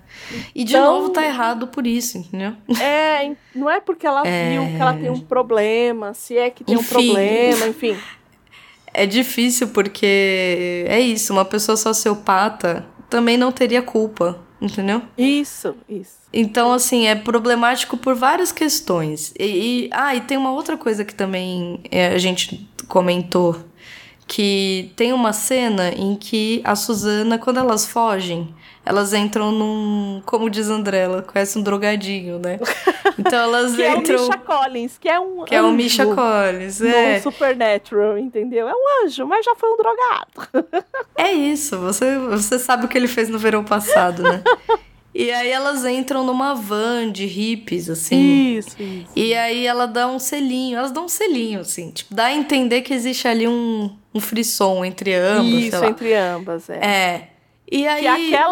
Speaker 1: E de novo tá errado por isso, entendeu?
Speaker 2: Não é porque ela viu que ela tem um problema, se é que tem um problema, enfim.
Speaker 1: É difícil porque é isso, uma pessoa sociopata também não teria culpa, entendeu?
Speaker 2: Isso.
Speaker 1: Então, assim, é problemático por várias questões. E tem uma outra coisa que também a gente comentou, que tem uma cena em que a Susana, quando elas fogem, elas entram como diz André, ela conhece um drogadinho, né? Então elas
Speaker 2: que
Speaker 1: entram...
Speaker 2: é o Misha Collins, que é um
Speaker 1: que
Speaker 2: anjo.
Speaker 1: É o Misha Collins,
Speaker 2: no Supernatural, entendeu? É um anjo, mas já foi um drogado.
Speaker 1: É isso, você sabe o que ele fez no verão passado, né? E aí elas entram numa van de hippies, assim.
Speaker 2: Isso.
Speaker 1: E aí elas dão um selinho, assim. Tipo, dá a entender que existe ali um frisson entre ambas,
Speaker 2: Isso, entre ambas,
Speaker 1: E aí...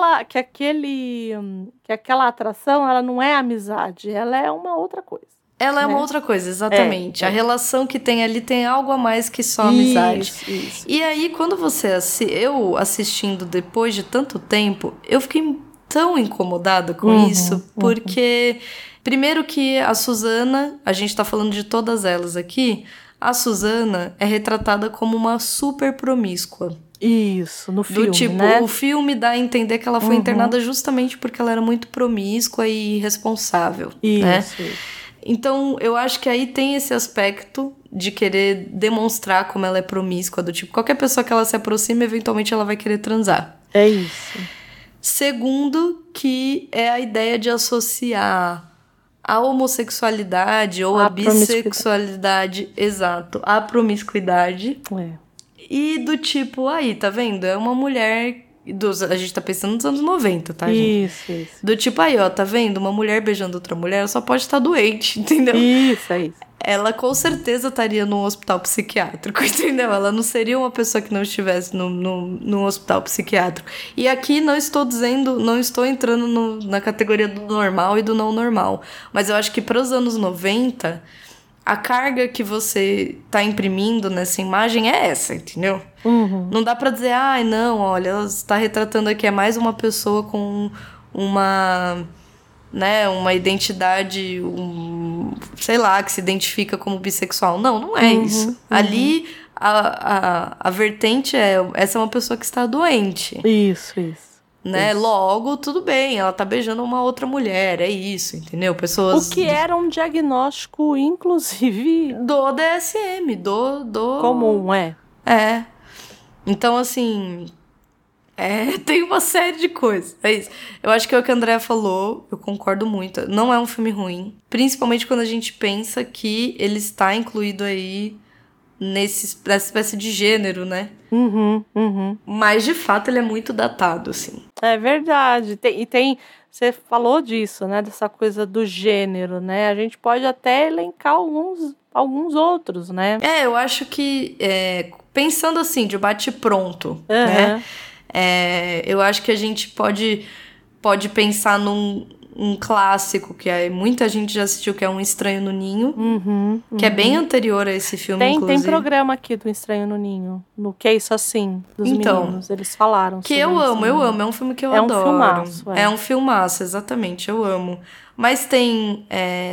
Speaker 2: que aquela atração, ela não é amizade, ela é uma outra coisa.
Speaker 1: Ela é uma outra coisa, exatamente. A relação que tem ali tem algo a mais que só amizade.
Speaker 2: Isso.
Speaker 1: E aí, quando eu assistindo depois de tanto tempo, eu fiquei tão incomodada com isso, porque primeiro que a Susana, a gente tá falando de todas elas aqui, a Susana é retratada como uma super promíscua.
Speaker 2: Isso, no filme,
Speaker 1: do tipo,
Speaker 2: né?
Speaker 1: O filme dá a entender que ela foi internada justamente porque ela era muito promíscua e irresponsável, né?
Speaker 2: Isso.
Speaker 1: Então, eu acho que aí tem esse aspecto de querer demonstrar como ela é promíscua, do tipo, qualquer pessoa que ela se aproxima, eventualmente ela vai querer transar.
Speaker 2: É isso.
Speaker 1: Segundo, que é a ideia de associar a homossexualidade ou a bissexualidade, exato, à promiscuidade. E do tipo, aí, tá vendo? É uma mulher... a gente tá pensando nos anos 90, tá, gente?
Speaker 2: Isso.
Speaker 1: Do tipo, aí, ó, tá vendo? Uma mulher beijando outra mulher só pode estar doente, entendeu?
Speaker 2: Isso, é isso.
Speaker 1: Ela com certeza estaria num hospital psiquiátrico, entendeu? Ela não seria uma pessoa que não estivesse num hospital psiquiátrico. E aqui não estou entrando na categoria do normal e do não normal. Mas eu acho que para os anos 90, a carga que você tá imprimindo nessa imagem é essa, entendeu? Não dá pra dizer, não, olha, ela está retratando aqui, é mais uma pessoa com uma identidade, sei lá, que se identifica como bissexual. Não é isso. Ali, a vertente essa é uma pessoa que está doente.
Speaker 2: Isso.
Speaker 1: Né? Logo, tudo bem, ela tá beijando uma outra mulher, é isso, entendeu? Pessoas...
Speaker 2: O que era um diagnóstico, inclusive...
Speaker 1: do DSM, do...
Speaker 2: comum,
Speaker 1: É. Então, assim... tem uma série de coisas. É isso. Eu acho que é o que a Andrea falou, eu concordo muito. Não é um filme ruim. Principalmente quando a gente pensa que ele está incluído aí nessa espécie de gênero, né? Mas, de fato, ele é muito datado, assim.
Speaker 2: É verdade. Você falou disso, né? Dessa coisa do gênero, né? A gente pode até elencar alguns outros, né?
Speaker 1: Eu acho que, pensando assim, de bate-pronto, né? Eu acho que a gente pode pensar num clássico que muita gente já assistiu, que é Um Estranho no Ninho, que é bem anterior a esse filme, inclusive.
Speaker 2: Tem programa aqui do Estranho no Ninho, no Que é Isso Assim, dos meninos, eles falaram
Speaker 1: que eu amo, é um filme que eu adoro.
Speaker 2: É um filmaço.
Speaker 1: É um filmaço, exatamente, eu amo. Mas tem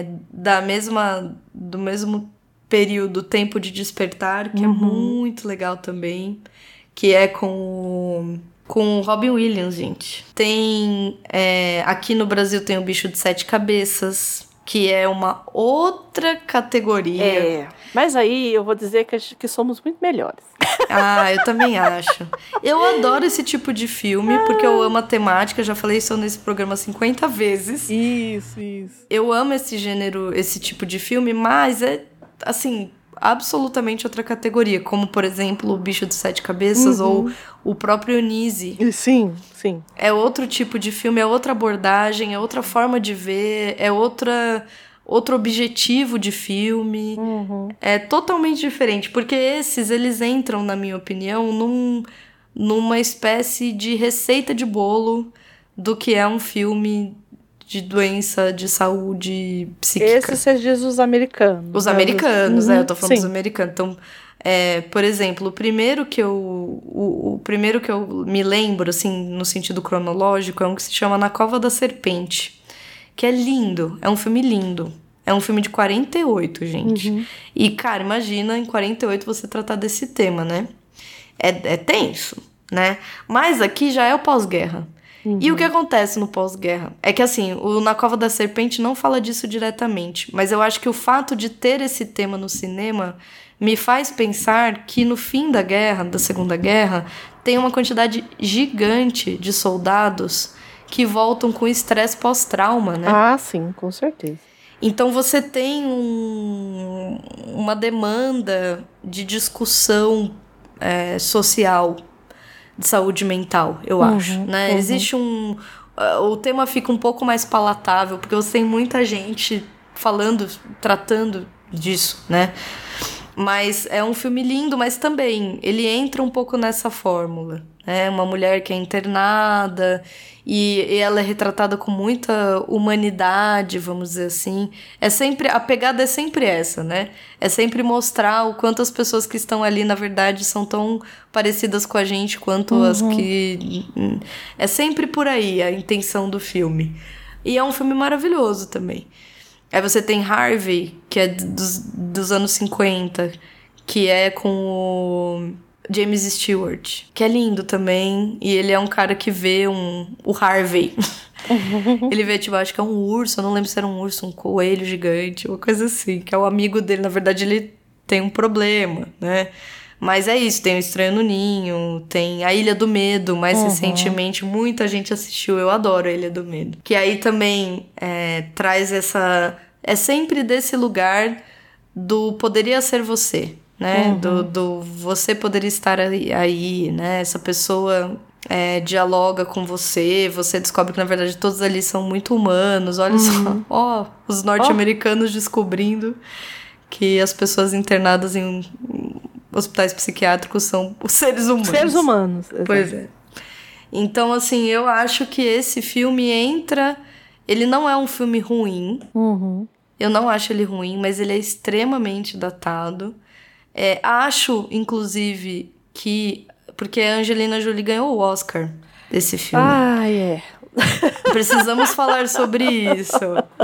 Speaker 1: do mesmo período, Tempo de Despertar, que é muito legal também, que é com o Robin Williams, gente. Tem... aqui no Brasil tem o Bicho de Sete Cabeças, que é uma outra categoria.
Speaker 2: Mas aí eu vou dizer que somos muito melhores.
Speaker 1: Eu também acho. Eu adoro esse tipo de filme, porque eu amo a temática. Já falei isso nesse programa 50 vezes.
Speaker 2: Isso.
Speaker 1: Eu amo esse gênero, esse tipo de filme, mas assim... absolutamente outra categoria, como, por exemplo, o Bicho de Sete Cabeças ou o próprio Eunice.
Speaker 2: Sim.
Speaker 1: É outro tipo de filme, é outra abordagem, é outra forma de ver, é outro objetivo de filme. É totalmente diferente, porque eles entram, na minha opinião, numa espécie de receita de bolo do que é um filme de doença de saúde psíquica.
Speaker 2: Esses você diz os americanos.
Speaker 1: Os americanos, eu tô falando dos americanos. Então, por exemplo, o primeiro que eu me lembro, assim, no sentido cronológico, é um que se chama Na Cova da Serpente, que é lindo, é um filme lindo. É um filme de 48, gente. E, cara, imagina em 48 você tratar desse tema, né? É tenso, né? Mas aqui já é o pós-guerra. E o que acontece no pós-guerra? É que, assim, o Na Cova da Serpente não fala disso diretamente, mas eu acho que o fato de ter esse tema no cinema me faz pensar que no fim da guerra, da Segunda Guerra, tem uma quantidade gigante de soldados que voltam com estresse pós-trauma, né?
Speaker 2: Sim, com certeza.
Speaker 1: Então você tem uma demanda de discussão social de saúde mental, eu acho, né? Existe o tema fica um pouco mais palatável, porque você tem muita gente tratando disso, né? Mas é um filme lindo, mas também ele entra um pouco nessa fórmula. Uma mulher que é internada e ela é retratada com muita humanidade, vamos dizer assim. A pegada é sempre essa, né? É sempre mostrar o quanto as pessoas que estão ali, na verdade, são tão parecidas com a gente quanto as que... É sempre por aí a intenção do filme. E é um filme maravilhoso também. Aí você tem Harvey, que é dos anos 50, que é com o James Stewart, que é lindo também. E ele é um cara que vê o Harvey. Ele vê, tipo, acho que é um urso, eu não lembro se era um urso, um coelho gigante, uma coisa assim, que é o amigo dele. Na verdade, ele tem um problema, né? Mas é isso, tem o Estranho no Ninho, tem a Ilha do Medo, mais recentemente muita gente assistiu, eu adoro a Ilha do Medo. Que aí também traz essa... É sempre desse lugar do poderia ser você, né? Do você poderia estar aí, né? Essa pessoa dialoga com você descobre que na verdade todos ali são muito humanos, olha só, os norte-americanos descobrindo que as pessoas internadas em hospitais psiquiátricos são os seres humanos.
Speaker 2: Seres humanos, exatamente.
Speaker 1: Pois é. Então, assim, eu acho que esse filme entra... Ele não é um filme ruim. Eu não acho ele ruim, mas ele é extremamente datado. Acho, inclusive, que... Porque a Angelina Jolie ganhou o Oscar desse filme. Precisamos falar sobre isso.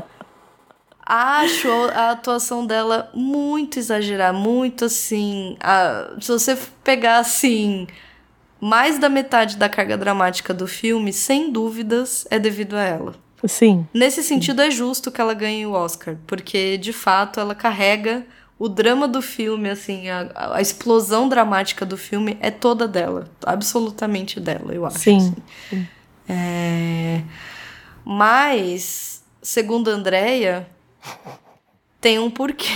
Speaker 1: Acho a atuação dela muito exagerada, muito assim... se você pegar, assim, mais da metade da carga dramática do filme, sem dúvidas, é devido a ela.
Speaker 2: Sim.
Speaker 1: Nesse sentido, é justo que ela ganhe o Oscar, porque, de fato, ela carrega o drama do filme, assim, a explosão dramática do filme é toda dela, absolutamente dela, eu acho.
Speaker 2: Sim.
Speaker 1: Assim. Mas, segundo a Andrea... Tem um porquê.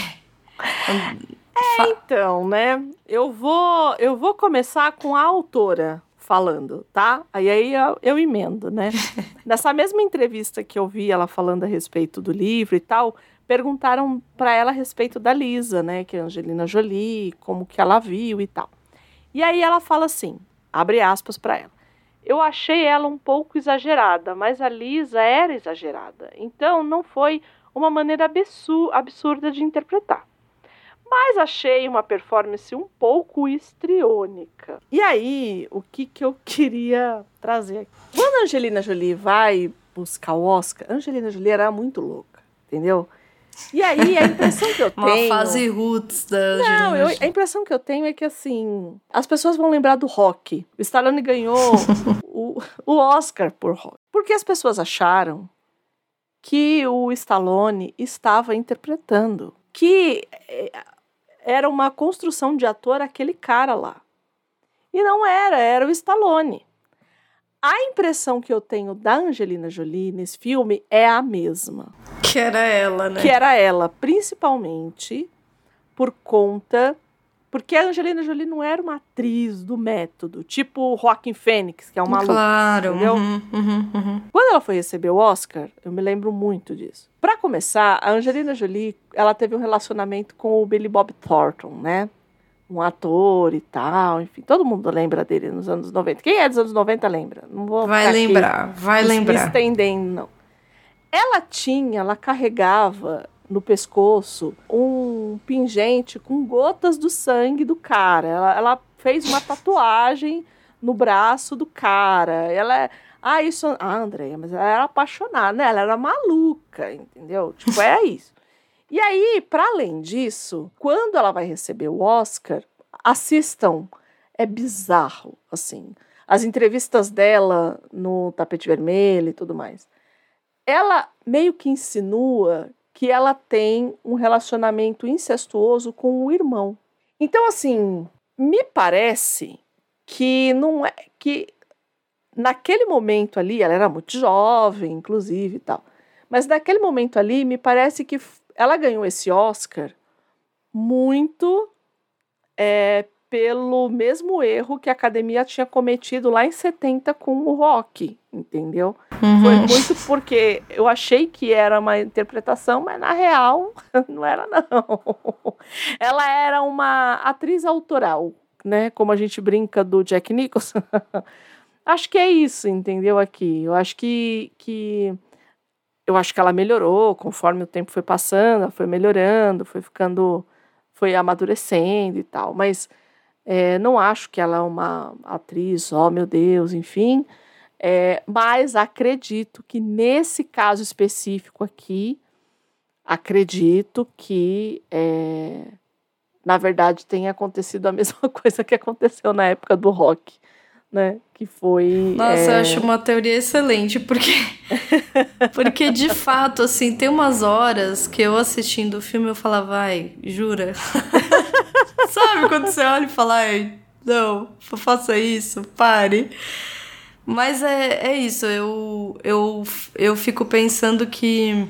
Speaker 2: Então, né? Eu vou começar com a autora falando, tá? Aí eu emendo, né? Nessa mesma entrevista que eu vi ela falando a respeito do livro e tal, perguntaram para ela a respeito da Lisa, né? Que é a Angelina Jolie, como que ela viu e tal. E aí ela fala assim, abre aspas para ela. Eu achei ela um pouco exagerada, mas a Lisa era exagerada. Então não foi uma maneira absurda de interpretar. Mas achei uma performance um pouco histriônica. E aí, o que eu queria trazer aqui? Quando a Angelina Jolie vai buscar o Oscar, a Angelina Jolie era muito louca, entendeu? E aí, a impressão que eu tenho...
Speaker 1: Uma fase roots da Angelina Jolie.
Speaker 2: A impressão que eu tenho é que, assim, as pessoas vão lembrar do Rock. O Stallone ganhou o Oscar por Rock. Porque as pessoas acharam que o Stallone estava interpretando, que era uma construção de ator aquele cara lá. E não era o Stallone. A impressão que eu tenho da Angelina Jolie nesse filme é a mesma.
Speaker 1: Que era ela, né?
Speaker 2: Que era ela, principalmente por conta... Porque a Angelina Jolie não era uma atriz do método, tipo Joaquin Phoenix, que é uma maluco.
Speaker 1: Claro.
Speaker 2: Entendeu? Quando ela foi receber o Oscar, eu me lembro muito disso. Pra começar, a Angelina Jolie, ela teve um relacionamento com o Billy Bob Thornton, né? Um ator e tal, enfim. Todo mundo lembra dele nos anos 90. Quem é dos anos 90 lembra. Não vou
Speaker 1: vai lembrar.
Speaker 2: Me estendendo, não. Ela carregava no pescoço um pingente com gotas do sangue do cara. Ela fez uma tatuagem no braço do cara. Andréia, mas ela era apaixonada, né? Ela era maluca, entendeu? Tipo, é isso. E aí, para além disso, quando ela vai receber o Oscar, assistam, é bizarro, assim. As entrevistas dela no Tapete Vermelho e tudo mais. Ela meio que insinua que ela tem um relacionamento incestuoso com o irmão. Então, assim, me parece que não é que naquele momento ali, ela era muito jovem, inclusive, e tal. Mas naquele momento ali, me parece que ela ganhou esse Oscar muito pelo mesmo erro que a academia tinha cometido lá em 70 com o Rock, entendeu? Foi muito porque eu achei que era uma interpretação, mas na real não era, não. Ela era uma atriz autoral, né? Como a gente brinca do Jack Nicholson. Acho que é isso, entendeu? Aqui. Eu acho que ela melhorou conforme o tempo foi passando, ela foi melhorando, foi amadurecendo e tal, mas não acho que ela é uma atriz, oh meu Deus, enfim, mas acredito que nesse caso específico aqui, acredito que na verdade tenha acontecido a mesma coisa que aconteceu na época do Rock, né? Que foi...
Speaker 1: Nossa, eu acho uma teoria excelente, porque de fato, assim, tem umas horas que eu assistindo o filme eu falava, ai, jura? Sabe quando você olha e fala, ai, não, faça isso, pare. Mas é isso, eu fico pensando que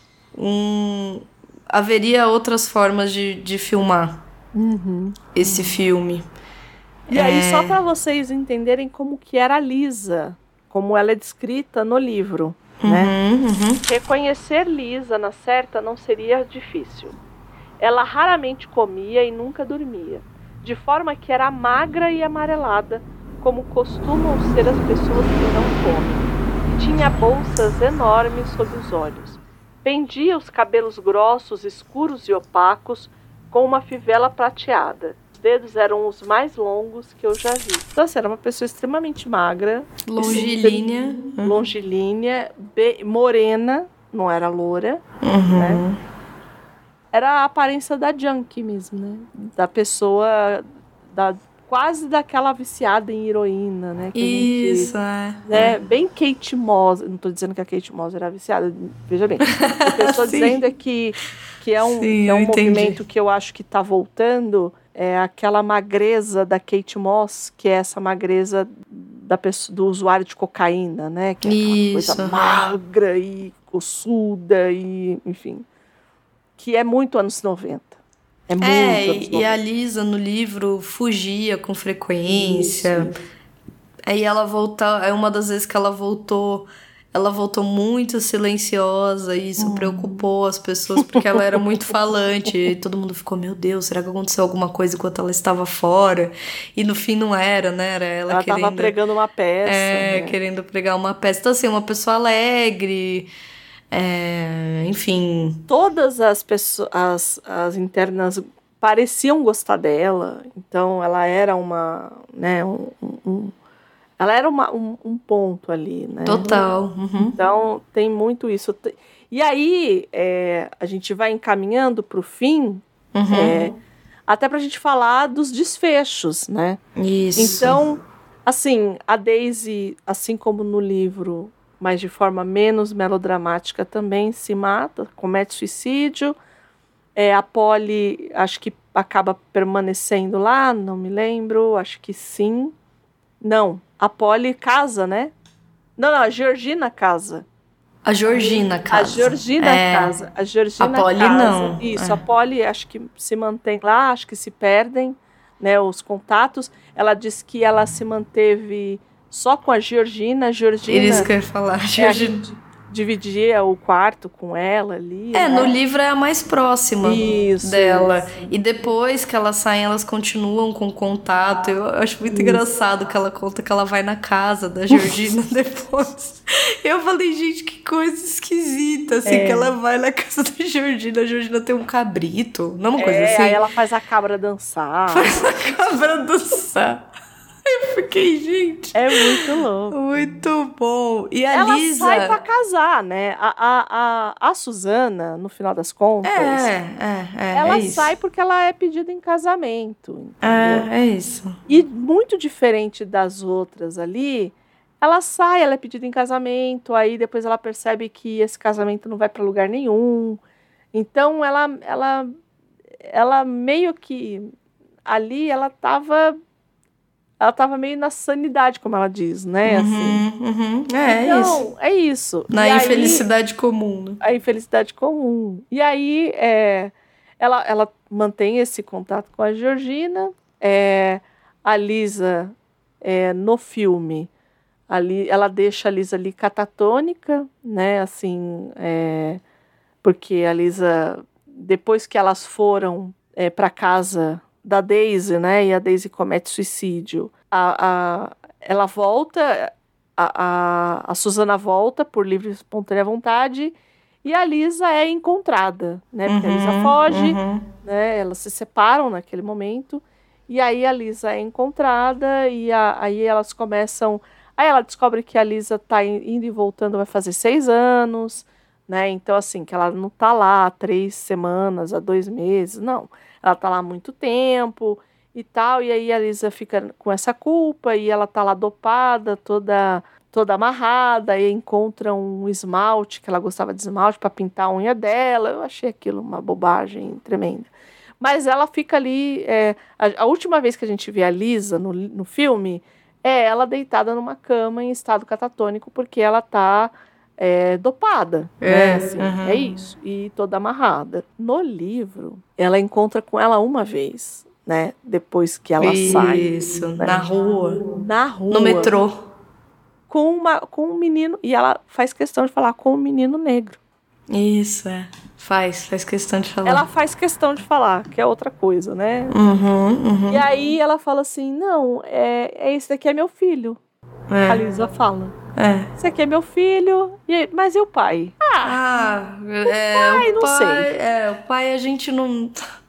Speaker 1: haveria outras formas de filmar esse filme.
Speaker 2: E aí, só para vocês entenderem como que era a Lisa, como ela é descrita no livro, né? Reconhecer Lisa na certa não seria difícil. Ela raramente comia e nunca dormia, de forma que era magra e amarelada, como costumam ser as pessoas que não comem. Tinha bolsas enormes sob os olhos. Pendia os cabelos grossos, escuros e opacos, com uma fivela prateada. Os dedos eram os mais longos que eu já vi. Então, assim, era uma pessoa extremamente magra.
Speaker 1: Longilínea.
Speaker 2: Longilínea, morena, não era loura, né? Era a aparência da junkie mesmo, né? Da pessoa, quase daquela viciada em heroína, né? Que
Speaker 1: isso,
Speaker 2: né? Bem Kate Moss. Não estou dizendo que a Kate Moss era viciada, veja bem. O que eu estou dizendo é que é um movimento que eu acho que está voltando, é aquela magreza da Kate Moss, que é essa magreza do usuário de cocaína, né? Que é aquela coisa magra e ossuda e, enfim... que é muito anos 90. É muito anos 90.
Speaker 1: E a Lisa no livro fugia com frequência. Isso. Aí ela uma das vezes que ela voltou muito silenciosa e isso preocupou as pessoas porque ela era muito falante e todo mundo ficou, meu Deus, será que aconteceu alguma coisa enquanto ela estava fora? E no fim não era, né? Era ela querendo...
Speaker 2: Ela estava pregando uma peça.
Speaker 1: né? Querendo pregar uma peça. Então assim, uma pessoa alegre... enfim...
Speaker 2: Todas as pessoas, as internas pareciam gostar dela, então ela era uma, né, ela era um ponto ali, né?
Speaker 1: Total.
Speaker 2: Então tem muito isso. E aí a gente vai encaminhando para o fim, até para a gente falar dos desfechos, né?
Speaker 1: Isso.
Speaker 2: Então, assim, a Daisy, assim como no livro, mas de forma menos melodramática também se mata, comete suicídio. A Polly, acho que acaba permanecendo lá, não me lembro, acho que sim. Não, a Polly casa, né? Não, a Georgina casa.
Speaker 1: A Georgina casa.
Speaker 2: A Georgina casa. A Georgina
Speaker 1: a Polly
Speaker 2: casa.
Speaker 1: não.
Speaker 2: Isso, a Polly acho que se mantém lá, acho que se perdem, né, os contatos. Ela diz que ela se manteve... só com a Georgina.
Speaker 1: Isso que eu ia falar.
Speaker 2: Dividia o quarto com ela ali.
Speaker 1: No livro é a mais próxima dela. Isso. E depois que elas saem, elas continuam com contato. Eu acho muito engraçado que ela conta que ela vai na casa da Georgina depois. Eu falei, gente, que coisa esquisita, assim, que ela vai na casa da Georgina. A Georgina tem um cabrito, não é uma coisa assim?
Speaker 2: Aí ela faz a cabra dançar.
Speaker 1: Eu fiquei, gente...
Speaker 2: É muito louco.
Speaker 1: Muito bom. E a Lisa...
Speaker 2: Ela sai pra casar, né? A Susana, no final das contas... ela sai porque ela é pedida em casamento. Entendeu?
Speaker 1: É isso.
Speaker 2: E muito diferente das outras ali, ela sai, ela é pedida em casamento, aí depois ela percebe que esse casamento não vai pra lugar nenhum. Então, ela meio que... ali, ela tava meio na sanidade, como ela diz, né? Então, é isso.
Speaker 1: Na infelicidade comum. Né?
Speaker 2: A infelicidade comum. E aí, ela mantém esse contato com a Georgina, A Lisa, no filme, ali, ela deixa a Lisa ali catatônica, né? Assim, porque a Lisa, depois que elas foram para casa da Daisy, né? E a Daisy comete suicídio, ela volta, a Susana volta por livre e espontânea vontade, e a Lisa é encontrada, né? Porque a Lisa foge, né? Elas se separam naquele momento, e aí a Lisa é encontrada, e aí elas começam... Aí ela descobre que a Lisa tá indo e voltando, vai fazer 6 anos, né? Então, assim, que ela não tá lá há 3 semanas, há 2 meses, não. Ela tá lá há muito tempo e tal, e aí a Lisa fica com essa culpa, e ela tá lá dopada, toda amarrada, e encontra um esmalte, que ela gostava de esmalte para pintar a unha dela. Eu achei aquilo uma bobagem tremenda. Mas ela fica ali... a última vez que a gente vê a Lisa no filme é ela deitada numa cama em estado catatônico, porque ela tá dopada, né? Assim, é isso. E toda amarrada. No livro, ela encontra com ela uma vez, né? Depois que ela sai.
Speaker 1: Isso,
Speaker 2: né?
Speaker 1: Na rua.
Speaker 2: No
Speaker 1: metrô.
Speaker 2: Com um menino, e ela faz questão de falar com um menino negro.
Speaker 1: Isso, faz questão de falar.
Speaker 2: Ela faz questão de falar, que é outra coisa, né? E aí ela fala assim, não, esse daqui é meu filho. A Lisa fala. Esse aqui é meu filho, mas e o pai?
Speaker 1: O pai,
Speaker 2: não sei.
Speaker 1: O pai a gente não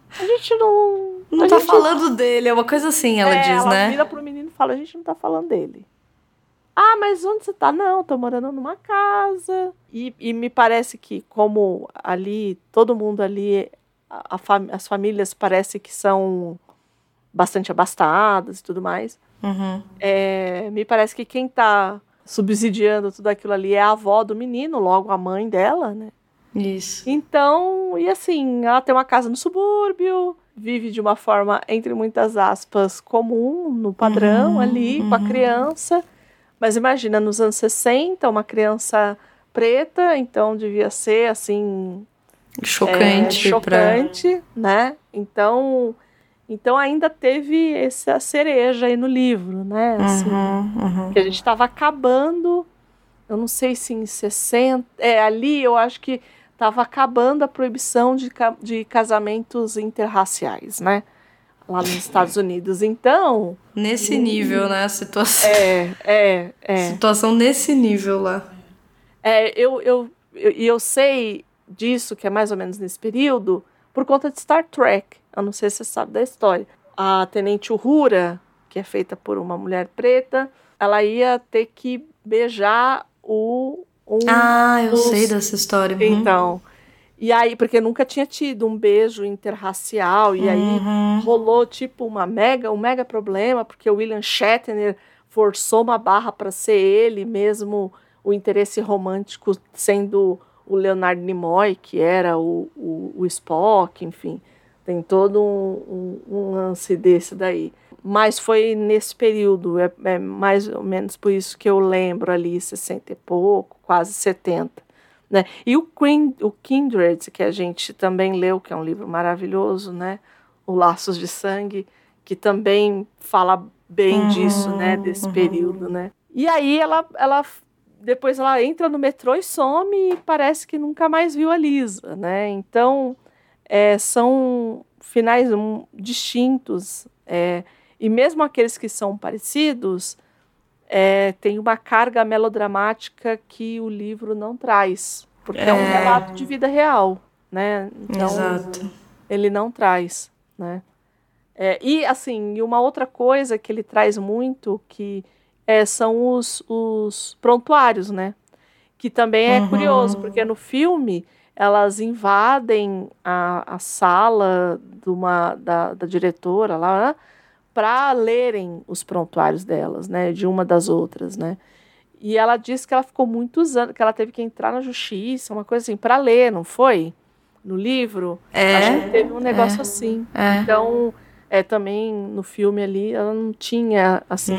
Speaker 2: tá
Speaker 1: falando dele, é uma coisa assim, ela diz, né?
Speaker 2: Ela vira pro menino e fala, a gente não tá falando dele. Ah, mas onde você tá? Não, tô morando numa casa. E me parece que, como ali, todo mundo ali, as famílias parece que são bastante abastadas e tudo mais. Me parece que quem tá subsidiando tudo aquilo ali é a avó do menino, logo a mãe dela, né?
Speaker 1: Isso.
Speaker 2: Então, e assim, ela tem uma casa no subúrbio, vive de uma forma, entre muitas aspas, comum, no padrão ali, com a criança. Mas imagina, nos anos 60, uma criança preta, então devia ser, assim... Chocante, né? Então ainda teve essa cereja aí no livro, né? Assim, que a gente estava acabando, eu não sei se em 60... ali eu acho que estava acabando a proibição de casamentos interraciais, né? Lá nos Estados Unidos, então...
Speaker 1: Nesse nível, né, a situação.
Speaker 2: Situação
Speaker 1: nesse nível lá.
Speaker 2: Eu sei disso, que é mais ou menos nesse período, por conta de Star Trek. Eu não sei se você sabe da história. A Tenente Uhura, que é feita por uma mulher preta, ela ia ter que beijar
Speaker 1: eu sei dessa história.
Speaker 2: Então... E aí, porque nunca tinha tido um beijo interracial, e aí rolou tipo um mega problema, porque o William Shatner forçou uma barra para ser ele, mesmo o interesse romântico sendo o Leonard Nimoy, que era o Spock, enfim. Tem todo um lance desse daí. Mas foi nesse período, é mais ou menos por isso que eu lembro ali, 60 e pouco, quase 70. Né? E o Kindred, que a gente também leu, que é um livro maravilhoso, né? O Laços de Sangue, que também fala bem disso, né? Desse período, né? E aí depois ela entra no metrô e some, e parece que nunca mais viu a Lisa, né? Então, são finais distintos, e mesmo aqueles que são parecidos, tem uma carga melodramática que o livro não traz, porque é um relato de vida real, né? Então,
Speaker 1: exato.
Speaker 2: Ele não traz, né? E assim, uma outra coisa que ele traz muito, que são os prontuários, né? Que também é curioso, porque no filme elas invadem a sala da diretora lá, né? Para lerem os prontuários delas, né, de uma das outras, né, e ela disse que ela ficou muitos anos, que ela teve que entrar na justiça, uma coisa assim, para ler, não foi? No livro, acho que teve um negócio assim, então, também no filme ali, ela não tinha, assim,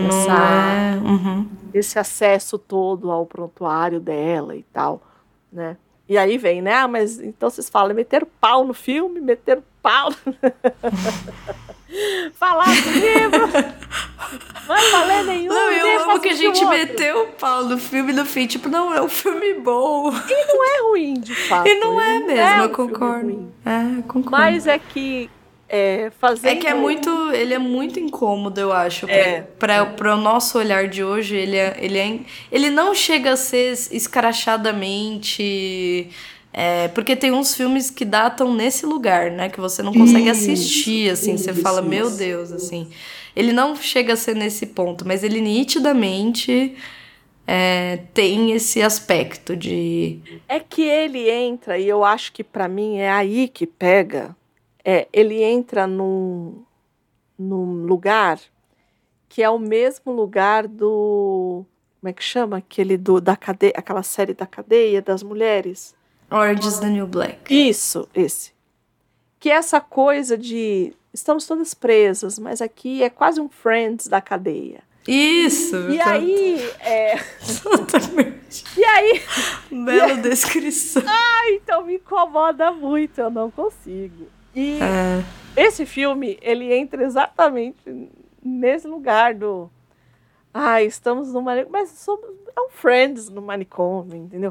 Speaker 2: esse acesso todo ao prontuário dela e tal, né, e aí vem, né, mas então vocês falam, meter pau no filme, meter pau... falar do livro. Não falei nenhum.
Speaker 1: Não, eu amo que a gente meteu o pau no filme no fim. Tipo, não, é um filme bom.
Speaker 2: E não é ruim, de fato.
Speaker 1: E não é mesmo, eu concordo. Concordo.
Speaker 2: Mas é que fazendo...
Speaker 1: É que ele é muito incômodo, eu acho. Para o nosso olhar de hoje, ele não chega a ser escrachadamente... porque tem uns filmes que datam nesse lugar, né? Que você não consegue assistir, assim. Você fala, meu Deus, assim. Ele não chega a ser nesse ponto, mas ele nitidamente tem esse aspecto de...
Speaker 2: É que ele entra, e eu acho que pra mim é aí que pega... ele entra num lugar que é o mesmo lugar do... Como é que chama? Da cadeia, aquela série da cadeia das mulheres.
Speaker 1: Orange is the New Black.
Speaker 2: Isso, esse. Que é essa coisa de... Estamos todas presas, mas aqui é quase um Friends da cadeia.
Speaker 1: Isso!
Speaker 2: E aí...
Speaker 1: Exatamente.
Speaker 2: E aí...
Speaker 1: Bela descrição.
Speaker 2: Então me incomoda muito, eu não consigo. E esse filme, ele entra exatamente nesse lugar do... estamos no manicômio, mas é um Friends no manicômio, entendeu?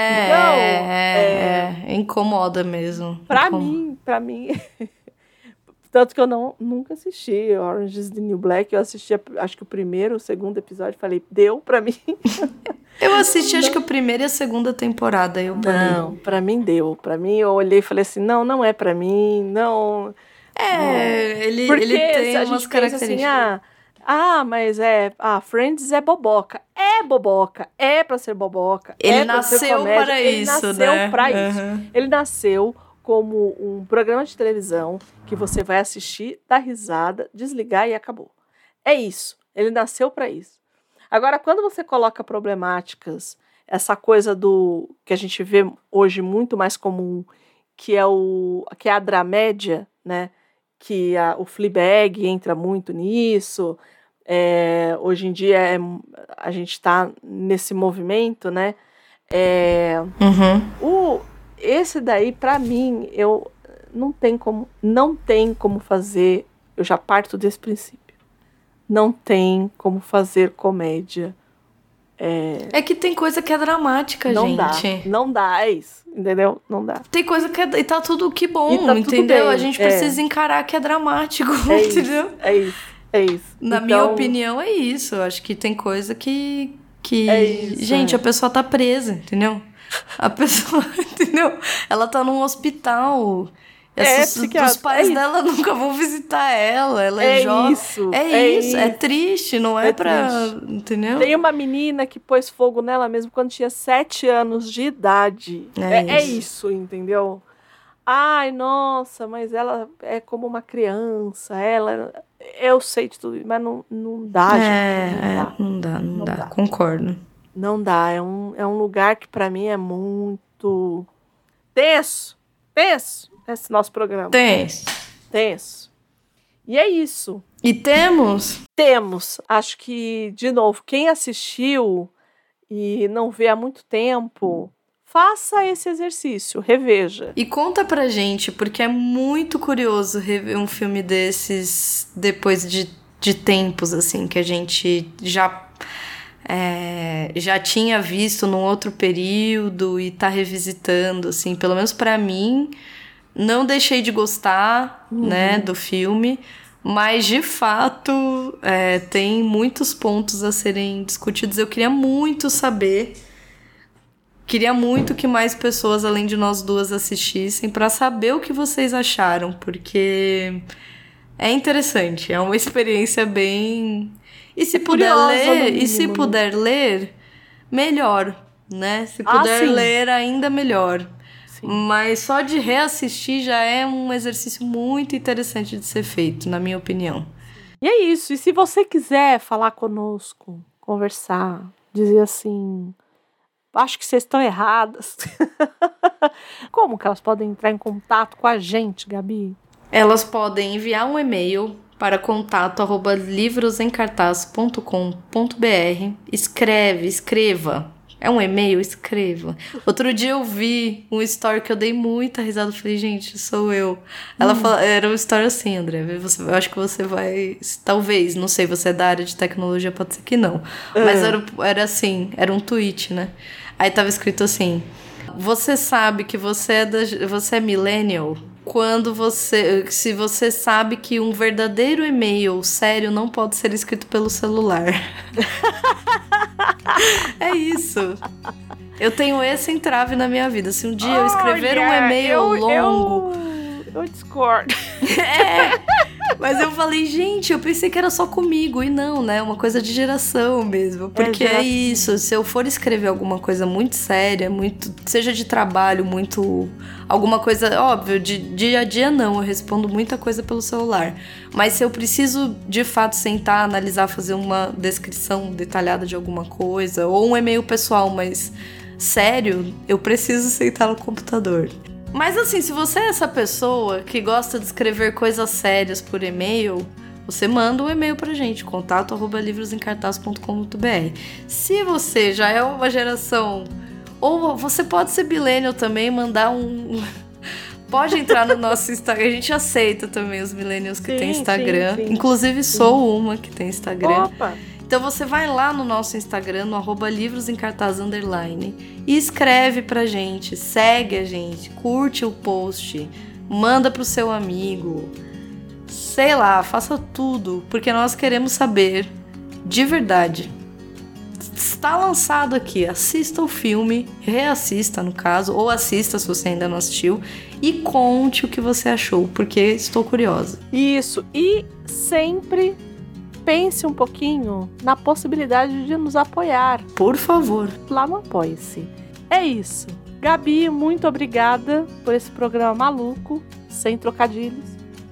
Speaker 1: Incomoda mesmo.
Speaker 2: Pra mim... Tanto que eu nunca assisti Orange is the New Black. Eu assisti, acho que o primeiro, o segundo episódio, falei, deu pra mim.
Speaker 1: Eu assisti, acho que a primeira e a segunda temporada.
Speaker 2: Não, pra mim deu. Pra mim, eu olhei e falei assim, não é pra mim, não...
Speaker 1: Ele tem umas características.
Speaker 2: Assim, mas Friends é boboca. É boboca, é pra ser boboca.
Speaker 1: Ele nasceu para isso, né?
Speaker 2: Ele nasceu pra isso. Ele nasceu como um programa de televisão que você vai assistir, dar risada, desligar e acabou. É isso. Ele nasceu para isso. Agora, quando você coloca problemáticas, essa coisa do que a gente vê hoje muito mais comum, que é a dramédia, né? Que o Fleabag entra muito nisso. Hoje em dia a gente está nesse movimento, né? Esse daí, pra mim, não tem como fazer, eu já parto desse princípio. Não tem como fazer comédia.
Speaker 1: É que tem coisa que é dramática, gente.
Speaker 2: Não dá, é isso, entendeu? Não dá.
Speaker 1: Tem coisa que e tá tudo que bom,
Speaker 2: Tudo
Speaker 1: entendeu?
Speaker 2: bem,
Speaker 1: a gente precisa encarar que é dramático, entendeu?
Speaker 2: É isso.
Speaker 1: Na minha opinião, é isso. Eu acho que tem coisa que gente, a pessoa tá presa, entendeu? A pessoa, entendeu? Ela tá num hospital. Os pais dela nunca vão visitar ela. Ela é jovem. Isso. É triste, não é pra... Triste. Entendeu?
Speaker 2: Tem uma menina que pôs fogo nela mesmo quando tinha 7 anos de idade. É isso, entendeu? Ai, nossa, mas ela é como uma criança. Eu sei de tudo, mas não dá, gente.
Speaker 1: Não dá. Concordo.
Speaker 2: Não dá, é um lugar que pra mim é muito tenso, esse nosso programa. Tenso. E é isso.
Speaker 1: E temos?
Speaker 2: Temos. Acho que, de novo, quem assistiu e não vê há muito tempo, faça esse exercício, reveja.
Speaker 1: E conta pra gente, porque é muito curioso rever um filme desses depois de tempos, assim, que a gente já tinha visto num outro período e tá revisitando, assim, pelo menos pra mim, não deixei de gostar, né, do filme, mas de fato tem muitos pontos a serem discutidos. Eu queria muito saber, queria muito que mais pessoas além de nós duas assistissem pra saber o que vocês acharam, porque é interessante, é uma experiência bem... E se puder ler, melhor, né? Se puder ler, ainda melhor. Sim. Mas só de reassistir já é um exercício muito interessante de ser feito, na minha opinião.
Speaker 2: E é isso. E se você quiser falar conosco, conversar, dizer assim, acho que vocês estão erradas. Como que elas podem entrar em contato com a gente, Gabi?
Speaker 1: Elas podem enviar um e-mail para contato@livrosemcartaz.com.br. Escreva. É um e-mail? Escreva. Outro dia eu vi um story que eu dei muita risada. Eu falei, gente, sou eu. Ela falou, era uma história assim, André. Eu acho que você vai... Talvez, não sei, você é da área de tecnologia, pode ser que não. Mas era assim, era um tweet, né? Aí tava escrito assim... Você sabe que você é millennial se você sabe que um verdadeiro e-mail sério não pode ser escrito pelo celular. É isso. Eu tenho esse entrave na minha vida. Se um dia eu escrever um e-mail longo...
Speaker 2: Eu discordo.
Speaker 1: Mas eu falei, gente, eu pensei que era só comigo. E não, né? Uma coisa de geração mesmo. Porque é isso. Se eu for escrever alguma coisa muito séria, seja de trabalho, alguma coisa, óbvio, de dia a dia não. Eu respondo muita coisa pelo celular. Mas se eu preciso, de fato, sentar, analisar, fazer uma descrição detalhada de alguma coisa, ou um e-mail pessoal, mas sério, eu preciso sentar no computador. Mas assim, se você é essa pessoa que gosta de escrever coisas sérias por e-mail, você manda um e-mail pra gente, contato@livrosemcartaz.com.br. Se você já é uma geração, ou você pode ser millennial também, mandar pode entrar no nosso Instagram, a gente aceita também os millennials que têm Instagram. Sim. Inclusive sou uma que tem Instagram.
Speaker 2: Opa!
Speaker 1: Então você vai lá no nosso Instagram, no @livrosemcartaz_ e escreve pra gente, segue a gente, curte o post, manda pro seu amigo, sei lá, faça tudo, porque nós queremos saber, de verdade. Está lançado aqui, assista o filme, reassista no caso, ou assista se você ainda não assistiu, e conte o que você achou, porque estou curiosa.
Speaker 2: Isso, e sempre... pense um pouquinho na possibilidade de nos apoiar.
Speaker 1: Por favor.
Speaker 2: Lá no Apoie-se. É isso. Gabi, muito obrigada por esse programa maluco, sem trocadilhos.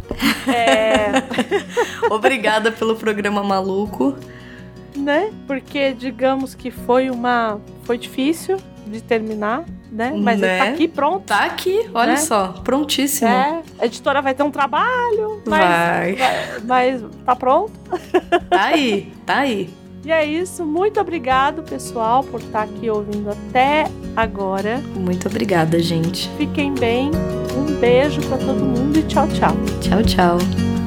Speaker 1: Obrigada pelo programa maluco.
Speaker 2: Né? Porque digamos que foi difícil de terminar, né? Mas ele tá aqui pronto.
Speaker 1: Tá aqui, olha só, prontíssimo.
Speaker 2: A editora vai ter um trabalho, mas tá pronto.
Speaker 1: Tá aí.
Speaker 2: E é isso, muito obrigado, pessoal, por estar aqui ouvindo até agora.
Speaker 1: Muito obrigada, gente.
Speaker 2: Fiquem bem, um beijo pra todo mundo e tchau, tchau.
Speaker 1: Tchau, tchau.